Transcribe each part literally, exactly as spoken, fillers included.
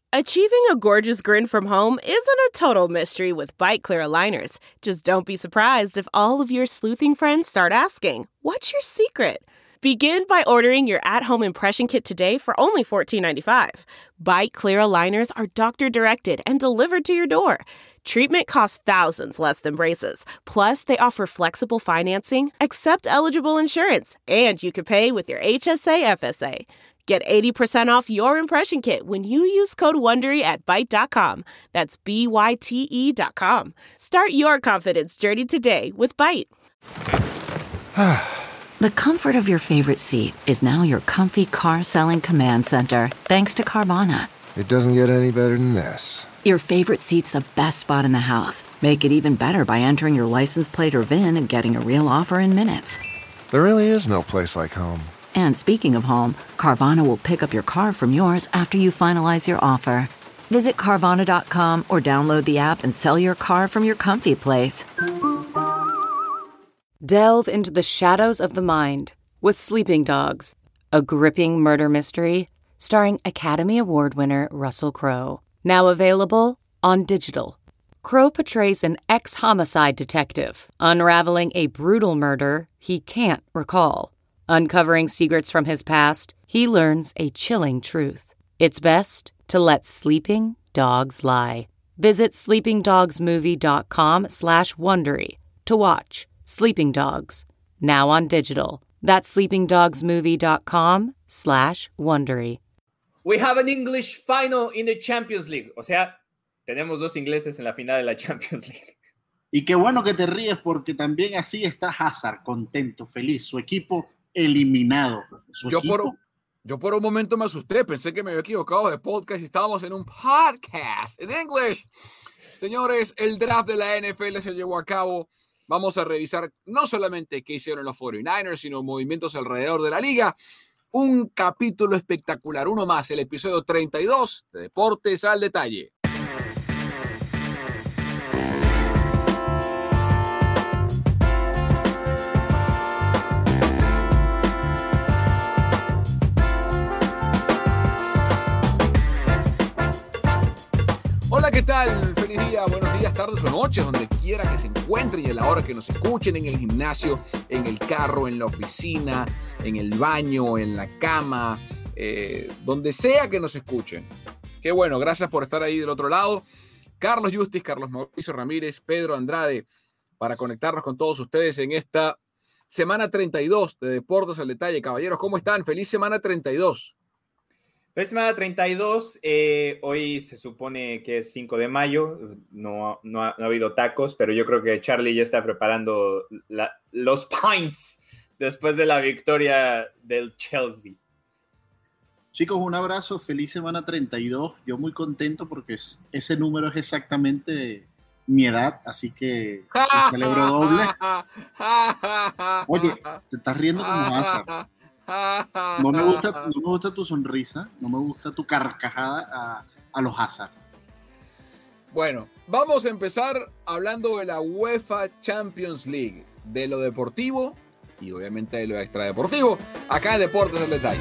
Achieving a gorgeous grin from home isn't a total mystery with Byte Clear aligners. Just don't be surprised if all of your sleuthing friends start asking, "What's your secret?" Begin by ordering your at-home impression kit today for only fourteen ninety-five. Byte Clear aligners are doctor-directed and delivered to your door. Treatment costs thousands less than braces. Plus, they offer flexible financing, accept eligible insurance, and you can pay with your H S A F S A. Get eighty percent off your impression kit when you use code WONDERY at byte dot com. That's B Y T E dot com. Start your confidence journey today with Byte. The comfort of your favorite seat is now your comfy car selling command center, thanks to Carvana. It doesn't get any better than this. Your favorite seat's the best spot in the house. Make it even better by entering your license plate or V I N and getting a real offer in minutes. There really is no place like home. And speaking of home, Carvana will pick up your car from yours after you finalize your offer. Visit Carvana dot com or download the app and sell your car from your comfy place. Delve into the shadows of the mind with Sleeping Dogs, a gripping murder mystery starring Academy Award winner Russell Crowe. Now available on digital. Crowe portrays an ex-homicide detective unraveling a brutal murder he can't recall. Uncovering secrets from his past, he learns a chilling truth. It's best to let sleeping dogs lie. Visit sleepingdogsmovie.com slash Wondery to watch Sleeping Dogs, now on digital. That's sleepingdogsmovie.com slash Wondery. We have an English final in the Champions League. O sea, tenemos dos ingleses en la final de la Champions League. Y qué bueno que te ríes porque también así está Hazard, contento, feliz. Su equipo eliminado. Su Yo equipo... por, yo por un momento me asusté, pensé que me había equivocado de podcast y estábamos en un podcast en English. Señores, el draft de la N F L se llevó a cabo. Vamos a revisar no solamente qué hicieron los cuarenta y nueve ers, sino movimientos alrededor de la liga. Un capítulo espectacular, uno más, el episodio treinta y dos de Deportes al Detalle. Hola, ¿qué tal? Feliz día, buenos días, tardes o noches, donde quiera que se encuentren y a la hora que nos escuchen, en el gimnasio, en el carro, en la oficina, en el baño, en la cama, eh, donde sea que nos escuchen. Qué bueno, gracias por estar ahí del otro lado. Carlos Justis, Carlos Mauricio Ramírez, Pedro Andrade, para conectarnos con todos ustedes en esta semana treinta y dos de Deportes al Detalle. Caballeros, ¿cómo están? Feliz semana treinta y dos. Feliz semana treinta y dos, eh, hoy se supone que es cinco de mayo, no, no, ha, no ha habido tacos, pero yo creo que Charlie ya está preparando la, los pints después de la victoria del Chelsea. Chicos, un abrazo, feliz semana treinta y dos, yo muy contento porque es, ese número es exactamente mi edad, así que lo celebro doble. Oye, te estás riendo como Hazard. No me gusta, no me gusta tu sonrisa, no me gusta tu carcajada a, a los Hazard. Bueno, vamos a empezar hablando de la UEFA Champions League, de lo deportivo y obviamente de lo extradeportivo, acá en Deportes al Detalle.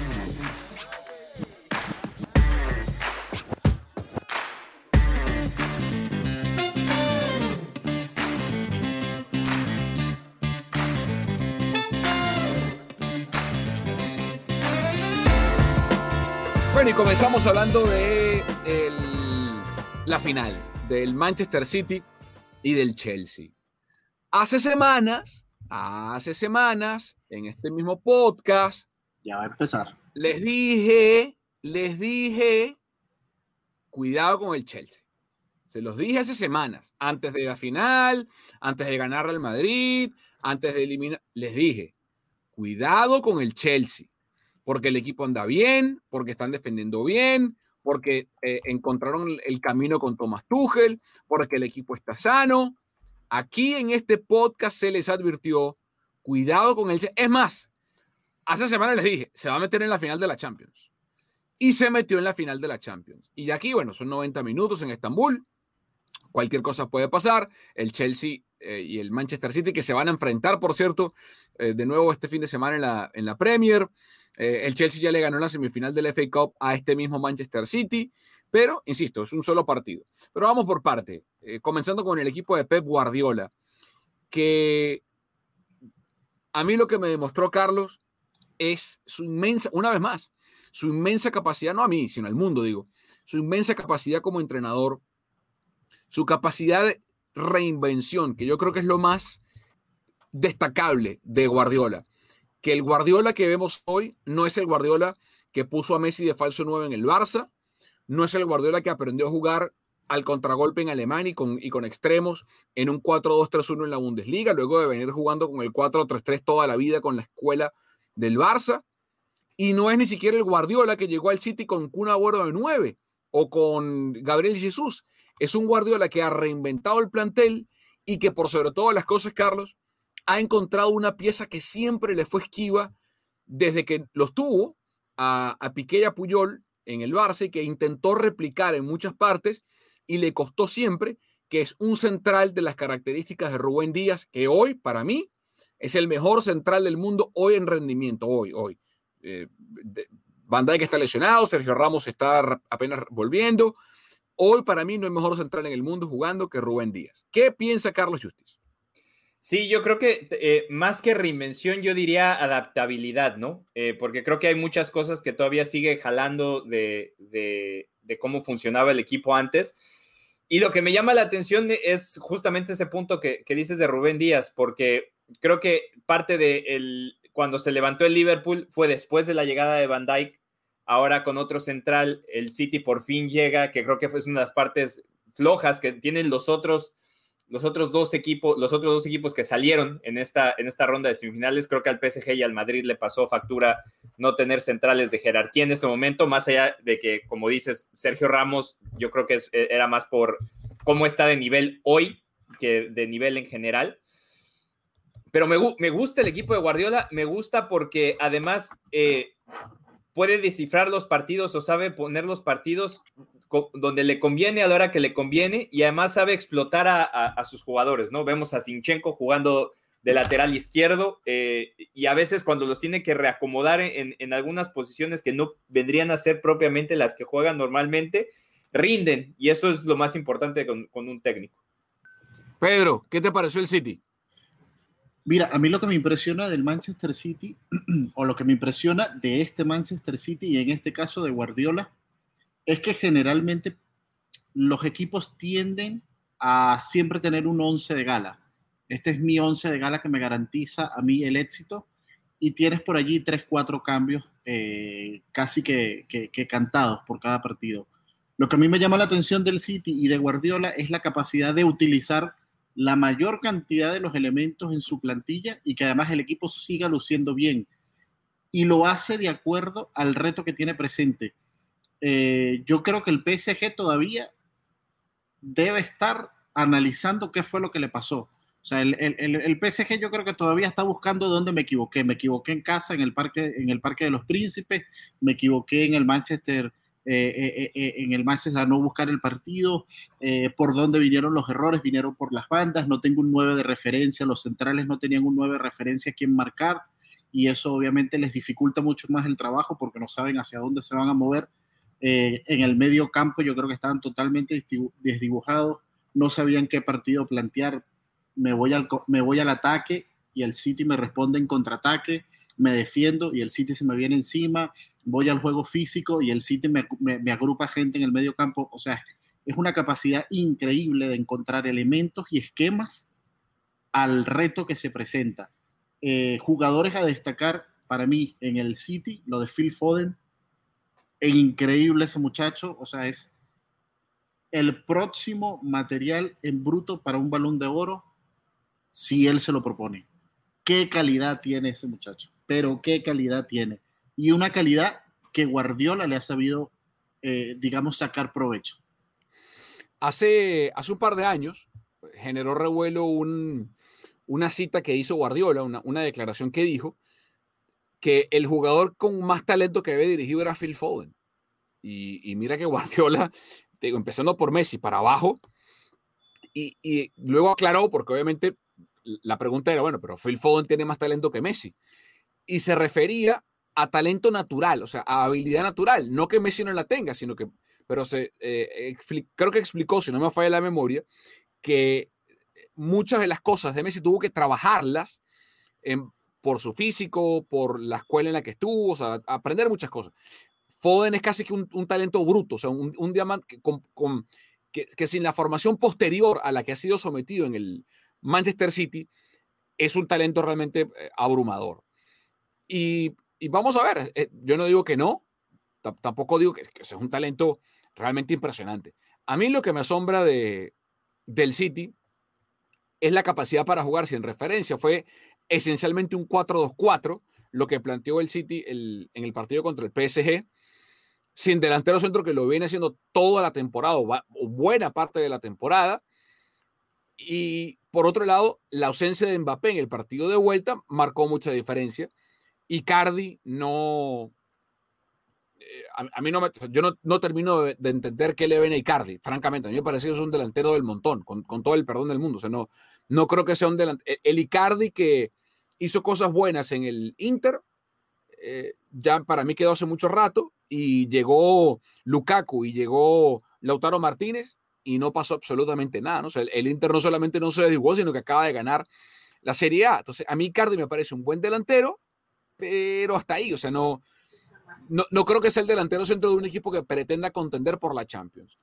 Bueno, y comenzamos hablando de el, la final del Manchester City y del Chelsea. Hace semanas, hace semanas, en este mismo podcast, ya va a empezar. Les dije, les dije, cuidado con el Chelsea. Se los dije hace semanas, antes de la final, antes de ganar al Madrid, antes de eliminar, les dije, cuidado con el Chelsea. Porque el equipo anda bien, porque están defendiendo bien, porque eh, encontraron el camino con Thomas Tuchel, porque el equipo está sano. Aquí en este podcast se les advirtió, cuidado con el... Es más, hace semanas les dije, se va a meter en la final de la Champions. Y se metió en la final de la Champions. Y aquí, bueno, son noventa minutos en Estambul. Cualquier cosa puede pasar. El Chelsea eh, y el Manchester City, que se van a enfrentar, por cierto, eh, de nuevo este fin de semana en la, en la Premier. Eh, el Chelsea ya le ganó en la semifinal del F A Cup a este mismo Manchester City, pero, insisto, es un solo partido. Pero vamos por parte, eh, comenzando con el equipo de Pep Guardiola, que a mí lo que me demostró Carlos es su inmensa, una vez más, su inmensa capacidad, no a mí, sino al mundo, digo, su inmensa capacidad como entrenador, su capacidad de reinvención, que yo creo que es lo más destacable de Guardiola. Que el Guardiola que vemos hoy no es el Guardiola que puso a Messi de falso nueve en el Barça, no es el Guardiola que aprendió a jugar al contragolpe en Alemania y con, y con extremos en un cuatro dos tres uno en la Bundesliga, luego de venir jugando con el cuatro tres tres toda la vida con la escuela del Barça, y no es ni siquiera el Guardiola que llegó al City con Kun Agüero de nueve o con Gabriel Jesús. Es un Guardiola que ha reinventado el plantel y que por sobre todas las cosas, Carlos, ha encontrado una pieza que siempre le fue esquiva desde que los tuvo a, a Piqué y a Puyol en el Barça y que intentó replicar en muchas partes y le costó siempre, que es un central de las características de Rubén Díaz, que hoy, para mí, es el mejor central del mundo hoy en rendimiento, hoy, hoy. Eh, Van Dijk está lesionado, Sergio Ramos está apenas volviendo. Hoy, para mí, no hay mejor central en el mundo jugando que Rubén Díaz. ¿Qué piensa Carlos Justiz? Sí, yo creo que eh, más que reinvención, yo diría adaptabilidad, ¿no? Eh, porque creo que hay muchas cosas que todavía sigue jalando de, de, de cómo funcionaba el equipo antes. Y lo que me llama la atención es justamente ese punto que, que dices de Rubén Díaz, porque creo que parte de el, cuando se levantó el Liverpool fue después de la llegada de Van Dijk. Ahora con otro central, el City por fin llega, que creo que fue una de las partes flojas que tienen los otros Los otros dos equipos, los otros dos equipos que salieron en esta, en esta ronda de semifinales. Creo que al P S G y al Madrid le pasó factura no tener centrales de jerarquía en este momento, más allá de que, como dices, Sergio Ramos, yo creo que es, era más por cómo está de nivel hoy que de nivel en general. Pero me, me gusta el equipo de Guardiola, me gusta porque además eh, puede descifrar los partidos o sabe poner los partidos donde le conviene a la hora que le conviene y además sabe explotar a, a, a sus jugadores, ¿no? Vemos a Zinchenko jugando de lateral izquierdo eh, y a veces cuando los tiene que reacomodar en, en algunas posiciones que no vendrían a ser propiamente las que juegan normalmente, rinden y eso es lo más importante con, con un técnico. Pedro, ¿qué te pareció el City? Mira, a mí lo que me impresiona del Manchester City o lo que me impresiona de este Manchester City y en este caso de Guardiola es que generalmente los equipos tienden a siempre tener un once de gala. Este es mi once de gala que me garantiza a mí el éxito y tienes por allí tres, cuatro cambios eh, casi que, que, que cantados por cada partido. Lo que a mí me llama la atención del City y de Guardiola es la capacidad de utilizar la mayor cantidad de los elementos en su plantilla y que además el equipo siga luciendo bien. Y lo hace de acuerdo al reto que tiene presente. Eh, yo creo que el P S G todavía debe estar analizando qué fue lo que le pasó. O sea, el, el, el P S G yo creo que todavía está buscando dónde me equivoqué. Me equivoqué en casa, en el Parque, en el Parque de los Príncipes, me equivoqué en el Manchester, eh, eh, eh, en el Manchester a no buscar el partido, eh, por dónde vinieron los errores, vinieron por las bandas, no tengo un nueve de referencia, los centrales no tenían un nueve de referencia a quien marcar y eso obviamente les dificulta mucho más el trabajo porque no saben hacia dónde se van a mover. Eh, en el medio campo yo creo que estaban totalmente desdibujados, no sabían qué partido plantear. Me voy, al, me voy al ataque y el City me responde en contraataque, me defiendo y el City se me viene encima, voy al juego físico y el City me, me, me agrupa gente en el medio campo. O sea, es una capacidad increíble de encontrar elementos y esquemas al reto que se presenta. Eh, jugadores a destacar para mí en el City, lo de Phil Foden, es increíble ese muchacho, o sea, es el próximo material en bruto para un Balón de Oro si él se lo propone. Qué calidad tiene ese muchacho, pero qué calidad tiene. Y una calidad que Guardiola le ha sabido, eh, digamos, sacar provecho. Hace, hace un par de años generó revuelo un, una cita que hizo Guardiola, una, una declaración que dijo que el jugador con más talento que había dirigido era Phil Foden. Y, y mira que Guardiola, digo, empezando por Messi para abajo, y, y luego aclaró, porque obviamente la pregunta era, bueno, pero Phil Foden tiene más talento que Messi. Y se refería a talento natural, o sea, a habilidad natural. No que Messi no la tenga, sino que, pero se, eh, creo que explicó, si no me falla la memoria, que muchas de las cosas de Messi tuvo que trabajarlas en, por su físico, por la escuela en la que estuvo, o sea, aprender muchas cosas. Foden es casi que un, un talento bruto, o sea, un, un diamante que, con, con, que, que sin la formación posterior a la que ha sido sometido en el Manchester City, es un talento realmente eh, abrumador. Y, y vamos a ver, eh, yo no digo que no, t- tampoco digo que, que es un talento realmente impresionante. A mí lo que me asombra de, del City es la capacidad para jugar sin referencia. Fue esencialmente un cuatro dos cuatro, lo que planteó el City el, en el partido contra el P S G, sin delantero centro, que lo viene haciendo toda la temporada, o, va, o buena parte de la temporada. Y por otro lado, la ausencia de Mbappé en el partido de vuelta marcó mucha diferencia. Icardi no... Eh, a, a, mí no me... Yo no, no termino de, de entender qué le ven a Icardi, francamente. A mí me parece que es un delantero del montón, con, con todo el perdón del mundo. O sea, no, no creo que sea un delantero... El Icardi que hizo cosas buenas en el Inter, eh, ya para mí quedó hace mucho rato, y llegó Lukaku y llegó Lautaro Martínez y no pasó absolutamente nada, ¿no? O sea, el, el Inter no solamente no se desigualó, sino que acaba de ganar la Serie A. Entonces, a mí Icardi me parece un buen delantero, pero hasta ahí, o sea, no, no, no creo que sea el delantero centro de un equipo que pretenda contender por la Champions.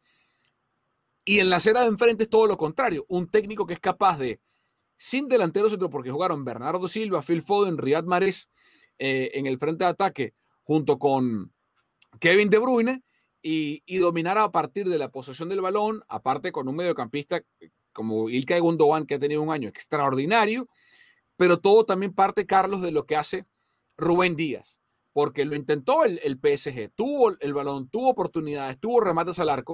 Y en la acera de enfrente es todo lo contrario, un técnico que es capaz de, sin delantero centro, porque jugaron Bernardo Silva, Phil Foden, Riyad Mahrez eh, en el frente de ataque, junto con Kevin De Bruyne, y, y dominar a partir de la posesión del balón, aparte con un mediocampista como Ilkay Gundogan, que ha tenido un año extraordinario, pero todo también parte, Carlos, de lo que hace Rubén Díaz, porque lo intentó el, el P S G, tuvo el balón, tuvo oportunidades, tuvo remates al arco,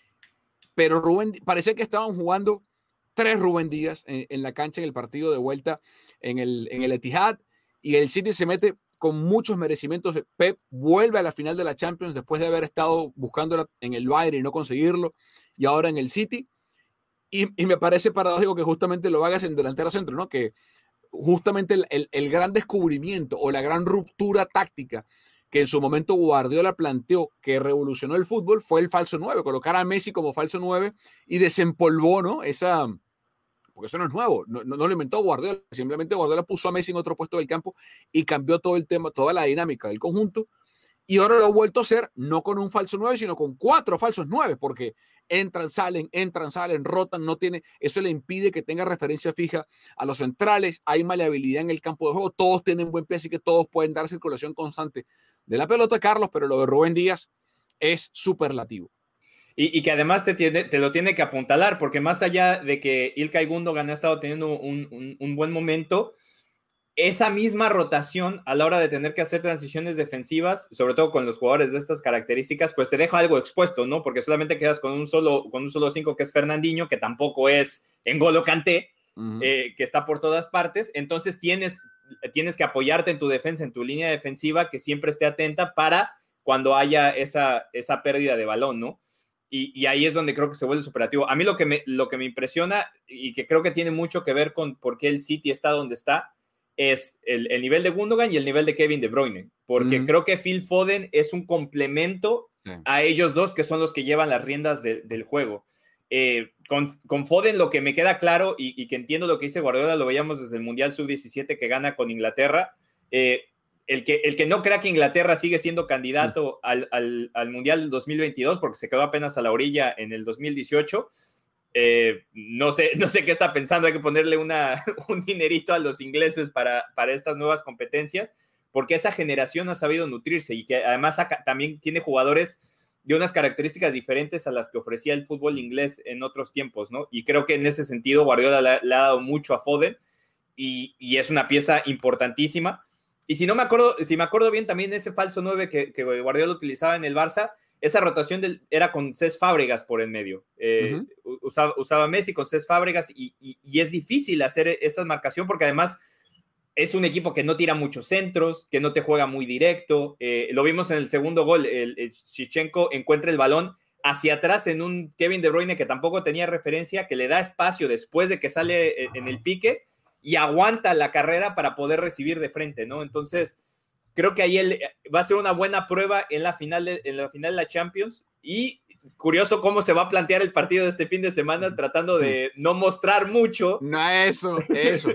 pero Rubén, parecía que estaban jugando tres Rubén Díaz en, en la cancha en el partido de vuelta en el, en el Etihad, y el City se mete con muchos merecimientos. Pep vuelve a la final de la Champions después de haber estado buscándola en el Bayern y no conseguirlo, y ahora en el City, y, y me parece paradójico que justamente lo hagas en delantero centro, ¿no? Que justamente el, el, el gran descubrimiento o la gran ruptura táctica que en su momento Guardiola planteó, que revolucionó el fútbol, fue el falso nueve, colocar a Messi como falso nueve y desempolvó, ¿no? Esa, porque eso no es nuevo, no, no, no lo inventó Guardiola, simplemente Guardiola puso a Messi en otro puesto del campo y cambió todo el tema, toda la dinámica del conjunto, y ahora lo ha vuelto a hacer no con un falso nueve, sino con cuatro falsos nueve, porque entran, salen, entran, salen, rotan, no tiene, eso le impide que tenga referencia fija a los centrales, hay maleabilidad en el campo de juego, todos tienen buen pie, así que todos pueden dar circulación constante de la pelota, Carlos, pero lo de Rubén Díaz es superlativo. Y, y que además te, tiene, te lo tiene que apuntalar, porque más allá de que Ilkay Gundogan ha estado teniendo un, un, un buen momento, esa misma rotación a la hora de tener que hacer transiciones defensivas, sobre todo con los jugadores de estas características, pues te deja algo expuesto, ¿no? Porque solamente quedas con un solo, con un solo cinco, que es Fernandinho, que tampoco es N'Golo Kanté, uh-huh. eh, que está por todas partes. Entonces tienes, tienes que apoyarte en tu defensa, en tu línea defensiva, que siempre esté atenta para cuando haya esa, esa pérdida de balón, ¿no? Y, y ahí es donde creo que se vuelve superativo. A mí lo que, me, lo que me impresiona y que creo que tiene mucho que ver con por qué el City está donde está, es el, el nivel de Gundogan y el nivel de Kevin De Bruyne, porque uh-huh. creo que Phil Foden es un complemento sí. a ellos dos, que son los que llevan las riendas de, del juego. Eh, con, con Foden lo que me queda claro y, y que entiendo lo que dice Guardiola, lo veíamos desde el Mundial sub diecisiete que gana con Inglaterra, eh, el, que, el que no crea que Inglaterra sigue siendo candidato uh-huh. al, al, al Mundial del dos mil veintidós, porque se quedó apenas a la orilla en el dos mil dieciocho, Eh, no sé, no sé qué está pensando, hay que ponerle una, un dinerito a los ingleses para, para estas nuevas competencias, porque esa generación ha sabido nutrirse y que además ha, también tiene jugadores de unas características diferentes a las que ofrecía el fútbol inglés en otros tiempos, ¿no? Y creo que en ese sentido Guardiola le, le ha dado mucho a Foden y, y es una pieza importantísima. Y si no me acuerdo, si me acuerdo bien, también ese falso nueve que, que Guardiola utilizaba en el Barça, esa rotación del, era con Cesc Fábregas por en medio. Eh, uh-huh. usaba, usaba Messi con Cesc Fábregas y, y, y es difícil hacer esa marcación porque además es un equipo que no tira muchos centros, que no te juega muy directo. Eh, lo vimos en el segundo gol. El, el Shevchenko encuentra el balón hacia atrás en un Kevin De Bruyne que tampoco tenía referencia, que le da espacio después de que sale en el pique y aguanta la carrera para poder recibir de frente, ¿no? Entonces, creo que ahí él va a ser una buena prueba en la final de, en la, final de la Champions, y curioso cómo se va a plantear el partido de este fin de semana, tratando de no mostrar mucho. No, eso, eso.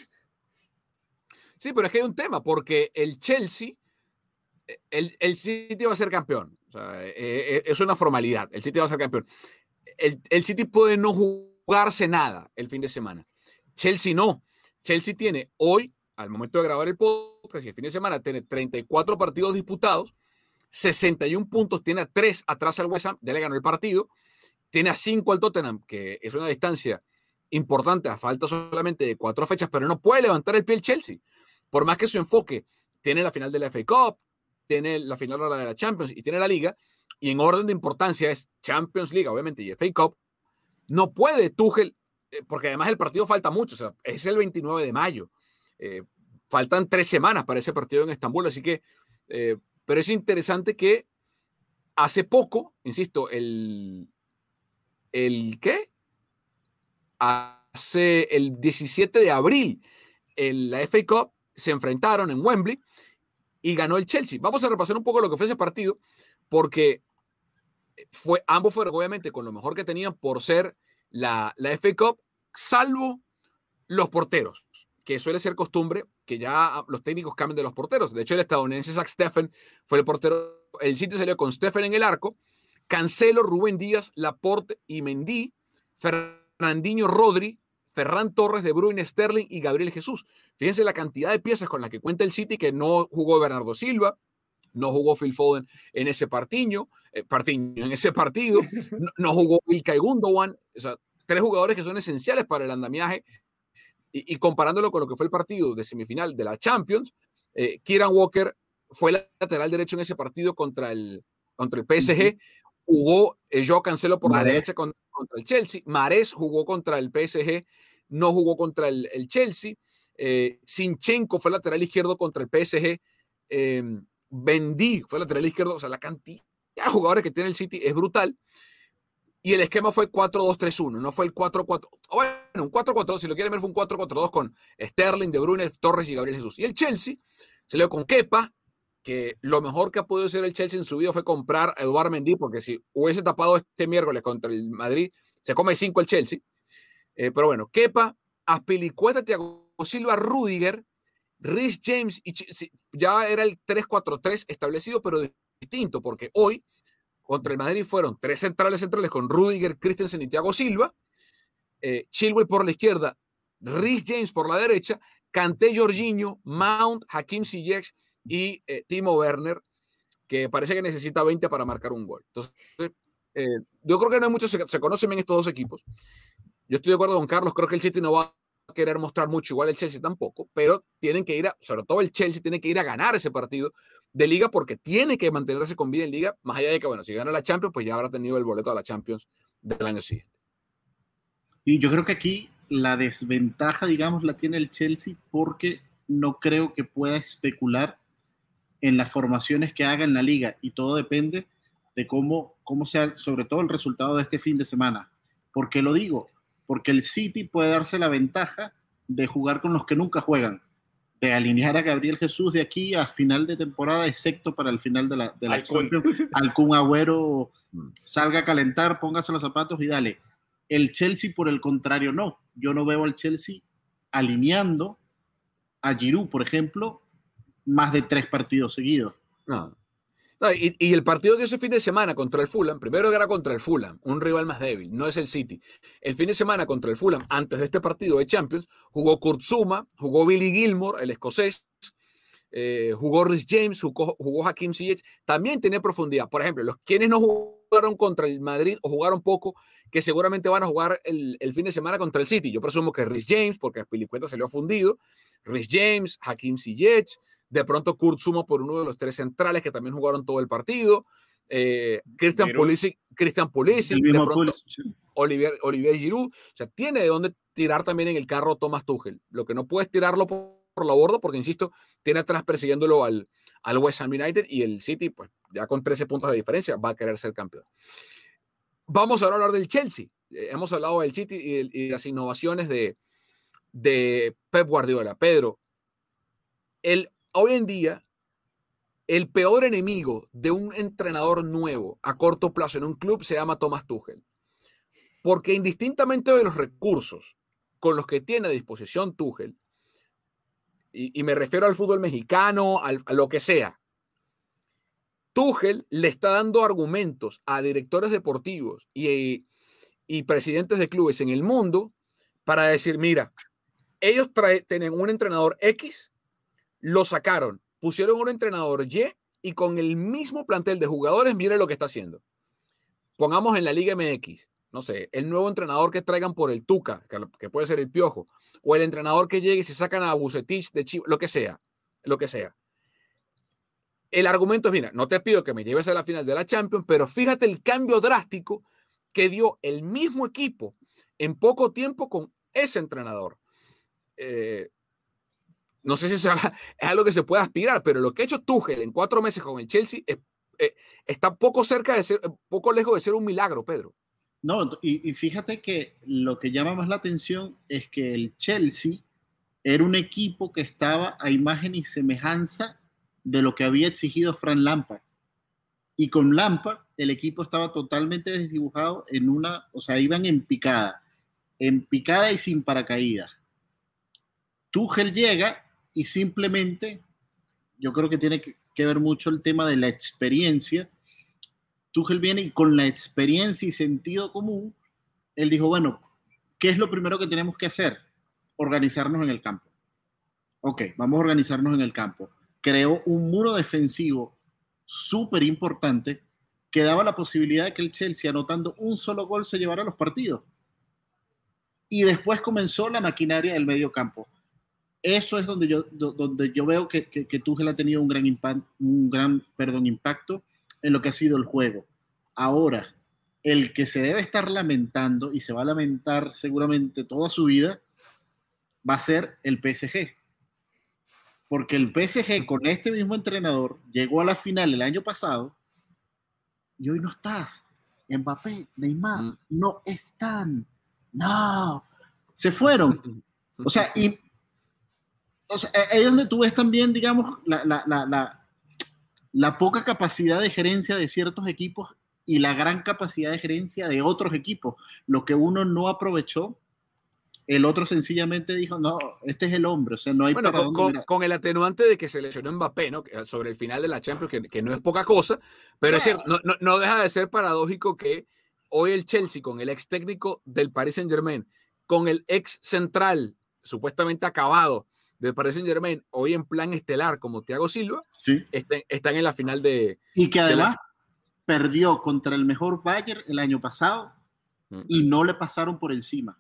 Sí, pero es que hay un tema, porque el Chelsea, el, el City va a ser campeón. O sea, eh, es una formalidad. El City va a ser campeón. El, el City puede no jugarse nada el fin de semana. Chelsea no. Chelsea tiene hoy, al momento de grabar el podcast, y el fin de semana tiene treinta y cuatro partidos disputados, sesenta y uno puntos, tiene a tres atrás al West Ham, ya le ganó el partido, tiene a cinco al Tottenham, que es una distancia importante, a falta solamente de cuatro fechas, pero no puede levantar el pie el Chelsea. Por más que su enfoque tiene la final de la F A Cup, tiene la final de la Champions y tiene la Liga, y en orden de importancia es Champions League, obviamente, y F A Cup, no puede Tuchel, eh, porque además el partido falta mucho, o sea, es el veintinueve de mayo, eh, faltan tres semanas para ese partido en Estambul, así que, eh, pero es interesante que hace poco, insisto, el, el ¿qué? Hace el diecisiete de abril, en la F A Cup, se enfrentaron en Wembley y ganó el Chelsea. Vamos a repasar un poco lo que fue ese partido, porque fue, ambos fueron obviamente con lo mejor que tenían por ser la, la F A Cup, salvo los porteros, que suele ser costumbre que ya los técnicos cambien de los porteros. De hecho, el estadounidense Zach Steffen fue el portero. El City salió con Steffen en el arco, Cancelo, Rubén Díaz, Laporte y Mendy, Fernandinho, Rodri, Ferran Torres, De Bruyne, Sterling y Gabriel Jesús. Fíjense la cantidad de piezas con las que cuenta el City, que no jugó Bernardo Silva, no jugó Phil Foden en ese partiño, eh, partiño en ese partido, no, no jugó Ilkay Gundogan, o sea, tres jugadores que son esenciales para el andamiaje, y, y comparándolo con lo que fue el partido de semifinal de la Champions, eh, Kieran Walker fue lateral derecho en ese partido contra el, contra el P S G, jugó eh, Joao Cancelo por Mahrez. La derecha contra, contra el Chelsea, Mahrez jugó contra el P S G, no jugó contra el, el Chelsea, eh, Zinchenko fue lateral izquierdo contra el P S G, eh, Mendy fue lateral izquierdo, o sea, la cantidad de jugadores que tiene el City es brutal, y el esquema fue cuatro dos tres uno, no fue el cuatro cuatro, bueno, un cuatro cuatro dos, si lo quieren ver fue un cuatro cuatro dos con Sterling, De Bruyne, Torres y Gabriel Jesús. Y el Chelsea se le dio con Kepa, que lo mejor que ha podido hacer el Chelsea en su vida fue comprar a Eduard Mendy, porque si hubiese tapado este miércoles contra el Madrid, se come cinco el Chelsea. Eh, pero bueno, Kepa, Azpilicueta, Thiago Silva, Rudiger, Reece James, y ya era el tres cuatro tres establecido, pero distinto, porque hoy contra el Madrid fueron tres centrales centrales con Rudiger, Christensen y Thiago Silva, eh, Chilwell por la izquierda, Reece James por la derecha, Kanté, Jorginho, Mount, Hakim Ziyech y eh, Timo Werner, que parece que necesita veinte para marcar un gol. Entonces, eh, yo creo que no hay muchos, se, se conocen bien estos dos equipos. Yo estoy de acuerdo con Carlos, creo que el City no va a querer mostrar mucho, igual el Chelsea tampoco, pero tienen que ir, a, sobre todo el Chelsea, tiene que ir a ganar ese partido de Liga, porque tiene que mantenerse con vida en Liga, más allá de que, bueno, si gana la Champions, pues ya habrá tenido el boleto a la Champions del año siguiente. Y yo creo que aquí la desventaja, digamos, la tiene el Chelsea, porque no creo que pueda especular en las formaciones que haga en la Liga, y todo depende de cómo, cómo sea, sobre todo el resultado de este fin de semana. ¿Por qué lo digo? Porque el City puede darse la ventaja de jugar con los que nunca juegan, de alinear a Gabriel Jesús de aquí a final de temporada, excepto para el final de la, de la Champions. Al Kun Agüero salga a calentar, póngase los zapatos y dale. El Chelsea, por el contrario, no. Yo no veo al Chelsea alineando a Giroud, por ejemplo, más de tres partidos seguidos. No. No, y, y el partido de ese fin de semana contra el Fulham, primero era contra el Fulham, un rival más débil, no es el City. El fin de semana contra el Fulham, antes de este partido de Champions, jugó Kurt Zouma, jugó Billy Gilmour, el escocés, eh, jugó Reece James, jugó, jugó Hakim Ziyech, también tenía profundidad. Por ejemplo, los quienes no jugaron contra el Madrid o jugaron poco, que seguramente van a jugar el, el fin de semana contra el City. Yo presumo que Reece James, porque Azpilicueta salió fundido, Reece James, Hakim Ziyech, de pronto Kurt Zouma por uno de los tres centrales que también jugaron todo el partido, eh, Christian Pulisic, Christian Pulisic, de pronto Pulisic. Olivier, Olivier Giroud, o sea, tiene de dónde tirar también en el carro Thomas Tuchel. Lo que no puede es tirarlo por, por la borda, porque insisto, tiene atrás persiguiéndolo al, al West Ham United, y el City, pues ya con trece puntos de diferencia, va a querer ser campeón. vamos ahora a hablar del Chelsea. Eh, hemos hablado del City y, de, y de las innovaciones de, de Pep Guardiola. Pedro, el, hoy en día, el peor enemigo de un entrenador nuevo a corto plazo en un club se llama Thomas Tuchel. Porque indistintamente de los recursos con los que tiene a disposición Tuchel, y, y me refiero al fútbol mexicano, al, a lo que sea, Tuchel le está dando argumentos a directores deportivos y, y presidentes de clubes en el mundo para decir, mira, ellos trae, tienen un entrenador X, lo sacaron, pusieron un entrenador Y y con el mismo plantel de jugadores, mire lo que está haciendo. Pongamos en la Liga M X, no sé, el nuevo entrenador que traigan por el Tuca, que, que puede ser el Piojo, o el entrenador que llegue y se sacan a Vucetich de Chivas, lo que sea, lo que sea. El argumento es, mira, no te pido que me lleves a la final de la Champions, pero fíjate el cambio drástico que dio el mismo equipo en poco tiempo con ese entrenador. Eh, no sé si eso es algo que se puede aspirar, pero lo que ha hecho Tuchel en cuatro meses con el Chelsea es, eh, está poco cerca de ser, poco lejos de ser un milagro, Pedro. No, y, y fíjate que lo que llama más la atención es que el Chelsea era un equipo que estaba a imagen y semejanza de lo que había exigido Frank Lampard. Y con Lampard el equipo estaba totalmente desdibujado en una, o sea, iban en picada, en picada y sin paracaídas. Tuchel llega y simplemente, yo creo que tiene que, que ver mucho el tema de la experiencia. Tuchel viene y con la experiencia y sentido común, él dijo, bueno, ¿qué es lo primero que tenemos que hacer? Organizarnos en el campo. Ok, vamos a organizarnos en el campo. Creó un muro defensivo súper importante que daba la posibilidad de que el Chelsea, anotando un solo gol, se llevara los partidos. Y después comenzó la maquinaria del medio campo. Eso es donde yo, donde yo veo que, que, que Tuchel ha tenido un gran, impact, un gran perdón, impacto en lo que ha sido el juego. Ahora, el que se debe estar lamentando, y se va a lamentar seguramente toda su vida, va a ser el P S G. Porque el P S G con este mismo entrenador llegó a la final el año pasado y hoy no estás. Mbappé, Neymar, mm. no están. No, se fueron. O sea, y o sea, ahí es donde tú ves también, digamos, la, la, la, la, la poca capacidad de gerencia de ciertos equipos y la gran capacidad de gerencia de otros equipos. Lo que uno no aprovechó, el otro sencillamente dijo, no, este es el hombre, o sea, no hay bueno, para con, dónde con, con el atenuante de que se lesionó Mbappé, ¿no? Sobre el final de la Champions, que, que no es poca cosa, pero no. es cierto, no, no, no deja de ser paradójico que hoy el Chelsea, con el ex técnico del Paris Saint-Germain, con el ex central, supuestamente acabado, del Paris Saint-Germain, hoy en plan estelar como Thiago Silva, sí. estén, están en la final de... Y que además la... perdió contra el mejor Bayern el año pasado mm. y no le pasaron por encima.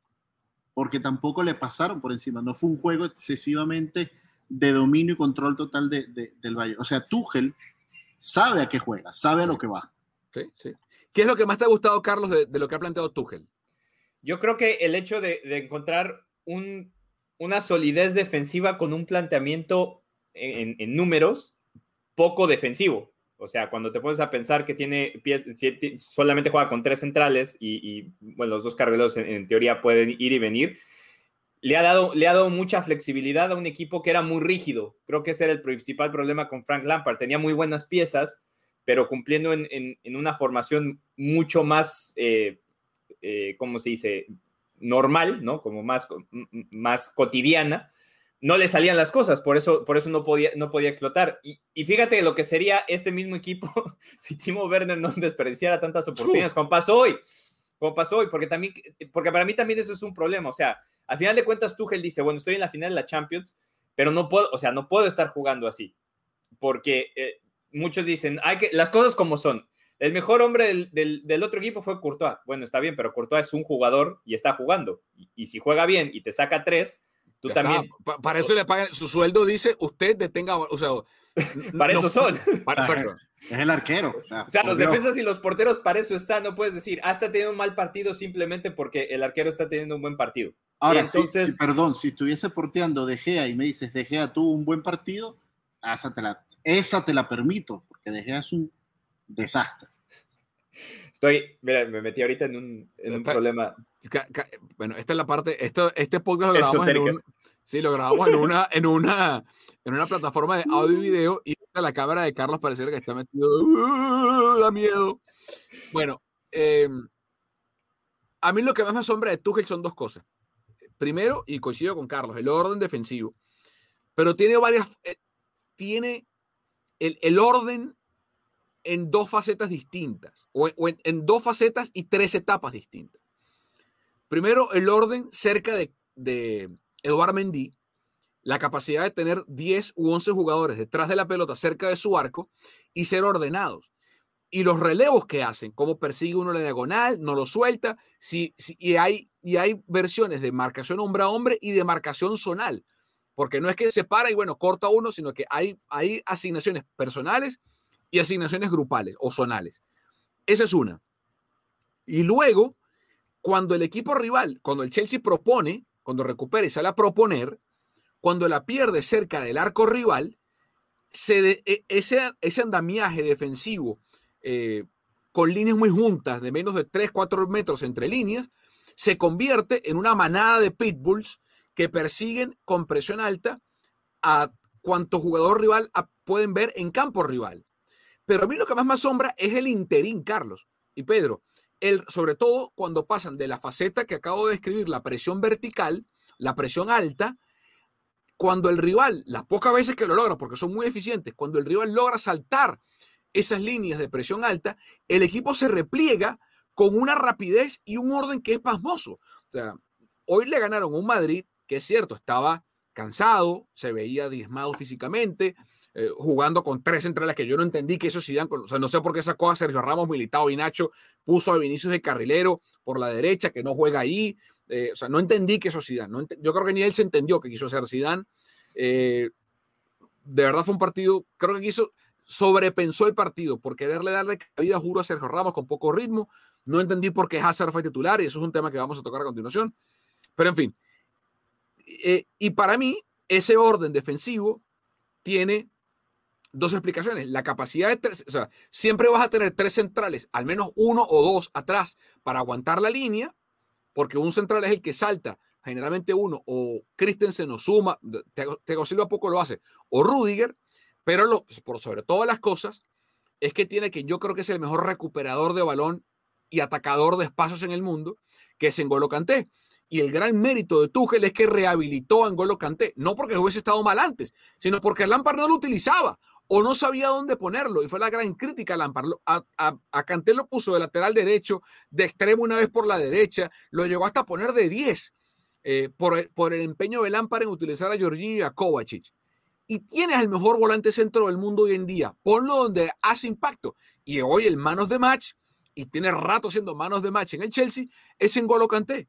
Porque tampoco le pasaron por encima. No fue un juego excesivamente de dominio y control total de, de, del Bayern. O sea, Tuchel sabe a qué juega, sabe sí. a lo que va. Sí, sí. ¿Qué es lo que más te ha gustado, Carlos, de, de lo que ha planteado Tuchel? Yo creo que el hecho de, de encontrar un, una solidez defensiva con un planteamiento en, en números poco defensivo. O sea, cuando te pones a pensar que tiene pies, solamente juega con tres centrales y, y bueno, los dos carrileros en, en teoría pueden ir y venir, le ha, dado, le ha dado mucha flexibilidad a un equipo que era muy rígido. Creo que ese era el principal problema con Frank Lampard. Tenía muy buenas piezas, pero cumpliendo en, en, en una formación mucho más, eh, eh, ¿cómo se dice? Normal, ¿no? Como más, más cotidiana. No le salían las cosas, por eso, por eso no, podía, no podía explotar. Y, y fíjate lo que sería este mismo equipo si Timo Werner no desperdiciara tantas oportunidades, como pasó hoy, como pasó hoy, porque, también, porque para mí también eso es un problema. O sea, al final de cuentas Tuchel dice, bueno, estoy en la final de la Champions, pero no puedo, o sea, no puedo estar jugando así, porque eh, muchos dicen, hay que, las cosas como son. El mejor hombre del, del, del otro equipo fue Courtois. Bueno, está bien, pero Courtois es un jugador y está jugando. Y, y si juega bien y te saca tres, tú ya también. Está. Para eso le pagan, su sueldo dice, usted detenga, o sea. para no, eso son. Para, exacto. Es el arquero. O sea, o sea los Dios. defensas y los porteros para eso están. No puedes decir, ah, está teniendo un mal partido simplemente porque el arquero está teniendo un buen partido. Ahora, entonces, si, si, perdón, si estuviese porteando De Gea y me dices, De Gea tuvo un buen partido, esa te la, esa te la permito, porque De Gea es un desastre. Estoy, mira, me metí ahorita en un, en un Está, problema. Ca, ca, bueno, esta es la parte, esto, este podcast lo grabamos en, un, sí, lo grabamos en una, en una, en una plataforma de audio y video y la cámara de Carlos pareciera que está metido, uh, da miedo. Bueno, eh, a mí lo que más me asombra de Tuchel son dos cosas. Primero, y coincido con Carlos, el orden defensivo, pero tiene varias, eh, tiene el, el orden en dos facetas distintas, o en, o en, en dos facetas y tres etapas distintas. Primero, el orden cerca de, de Edouard Mendy, la capacidad de tener diez u once jugadores detrás de la pelota cerca de su arco y ser ordenados. Y los relevos que hacen, cómo persigue uno la diagonal, no lo suelta, si, si, y, hay, y hay versiones de marcación hombre a hombre y de marcación zonal, porque no es que se para y bueno, corta uno, sino que hay, hay asignaciones personales y asignaciones grupales o zonales. Esa es una. Y luego, cuando el equipo rival, cuando el Chelsea propone, cuando recupera y sale a proponer, cuando la pierde cerca del arco rival, se de, ese, ese andamiaje defensivo eh, con líneas muy juntas de menos de tres, cuatro metros entre líneas, se convierte en una manada de pitbulls que persiguen con presión alta a cuanto jugador rival a, pueden ver en campo rival. Pero a mí lo que más me asombra es el interín, Carlos y Pedro. El, sobre todo cuando pasan de la faceta que acabo de describir, la presión vertical, la presión alta, cuando el rival, las pocas veces que lo logra, porque son muy eficientes, cuando el rival logra saltar esas líneas de presión alta, el equipo se repliega con una rapidez y un orden que es pasmoso. O sea, hoy le ganaron a un Madrid que es cierto, estaba cansado, se veía diezmado físicamente, Eh, jugando con tres centrales que yo no entendí que eso Zidane, o sea, no sé por qué sacó a Sergio Ramos, Militao y Nacho, puso a Vinicius de carrilero por la derecha, que no juega ahí, eh, o sea, no entendí que eso Zidane, no ent yo creo que ni él se entendió que quiso hacer Zidane, eh, de verdad fue un partido, creo que quiso, sobrepensó el partido, por quererle darle cabida, juro, a Sergio Ramos con poco ritmo, no entendí por qué Hazard fue titular, y eso es un tema que vamos a tocar a continuación, pero en fin, eh, y para mí, ese orden defensivo tiene dos explicaciones. La capacidad de tres, o sea, siempre vas a tener tres centrales, al menos uno o dos atrás para aguantar la línea, porque un central es el que salta, generalmente uno, o Christensen o Zuma, Thiago Silva poco lo hace, o Rudiger, pero lo, por sobre todas las cosas, es que tiene que yo creo que es el mejor recuperador de balón y atacador de espacios en el mundo, que es N'Golo Kanté. Y el gran mérito de Tuchel es que rehabilitó a N'Golo Kanté, no porque hubiese estado mal antes, sino porque Lampard no lo utilizaba o no sabía dónde ponerlo, y fue la gran crítica a Lampard. A, a, a Kanté lo puso de lateral derecho, de extremo una vez por la derecha, lo llegó hasta poner de diez, eh, por, el, por el empeño de Lampard en utilizar a Jorginho y a Kovacic. Y tienes el mejor volante centro del mundo hoy en día, ponlo donde hace impacto, y hoy el manos de match, y tiene rato siendo manos de match en el Chelsea, es N'Golo Kanté.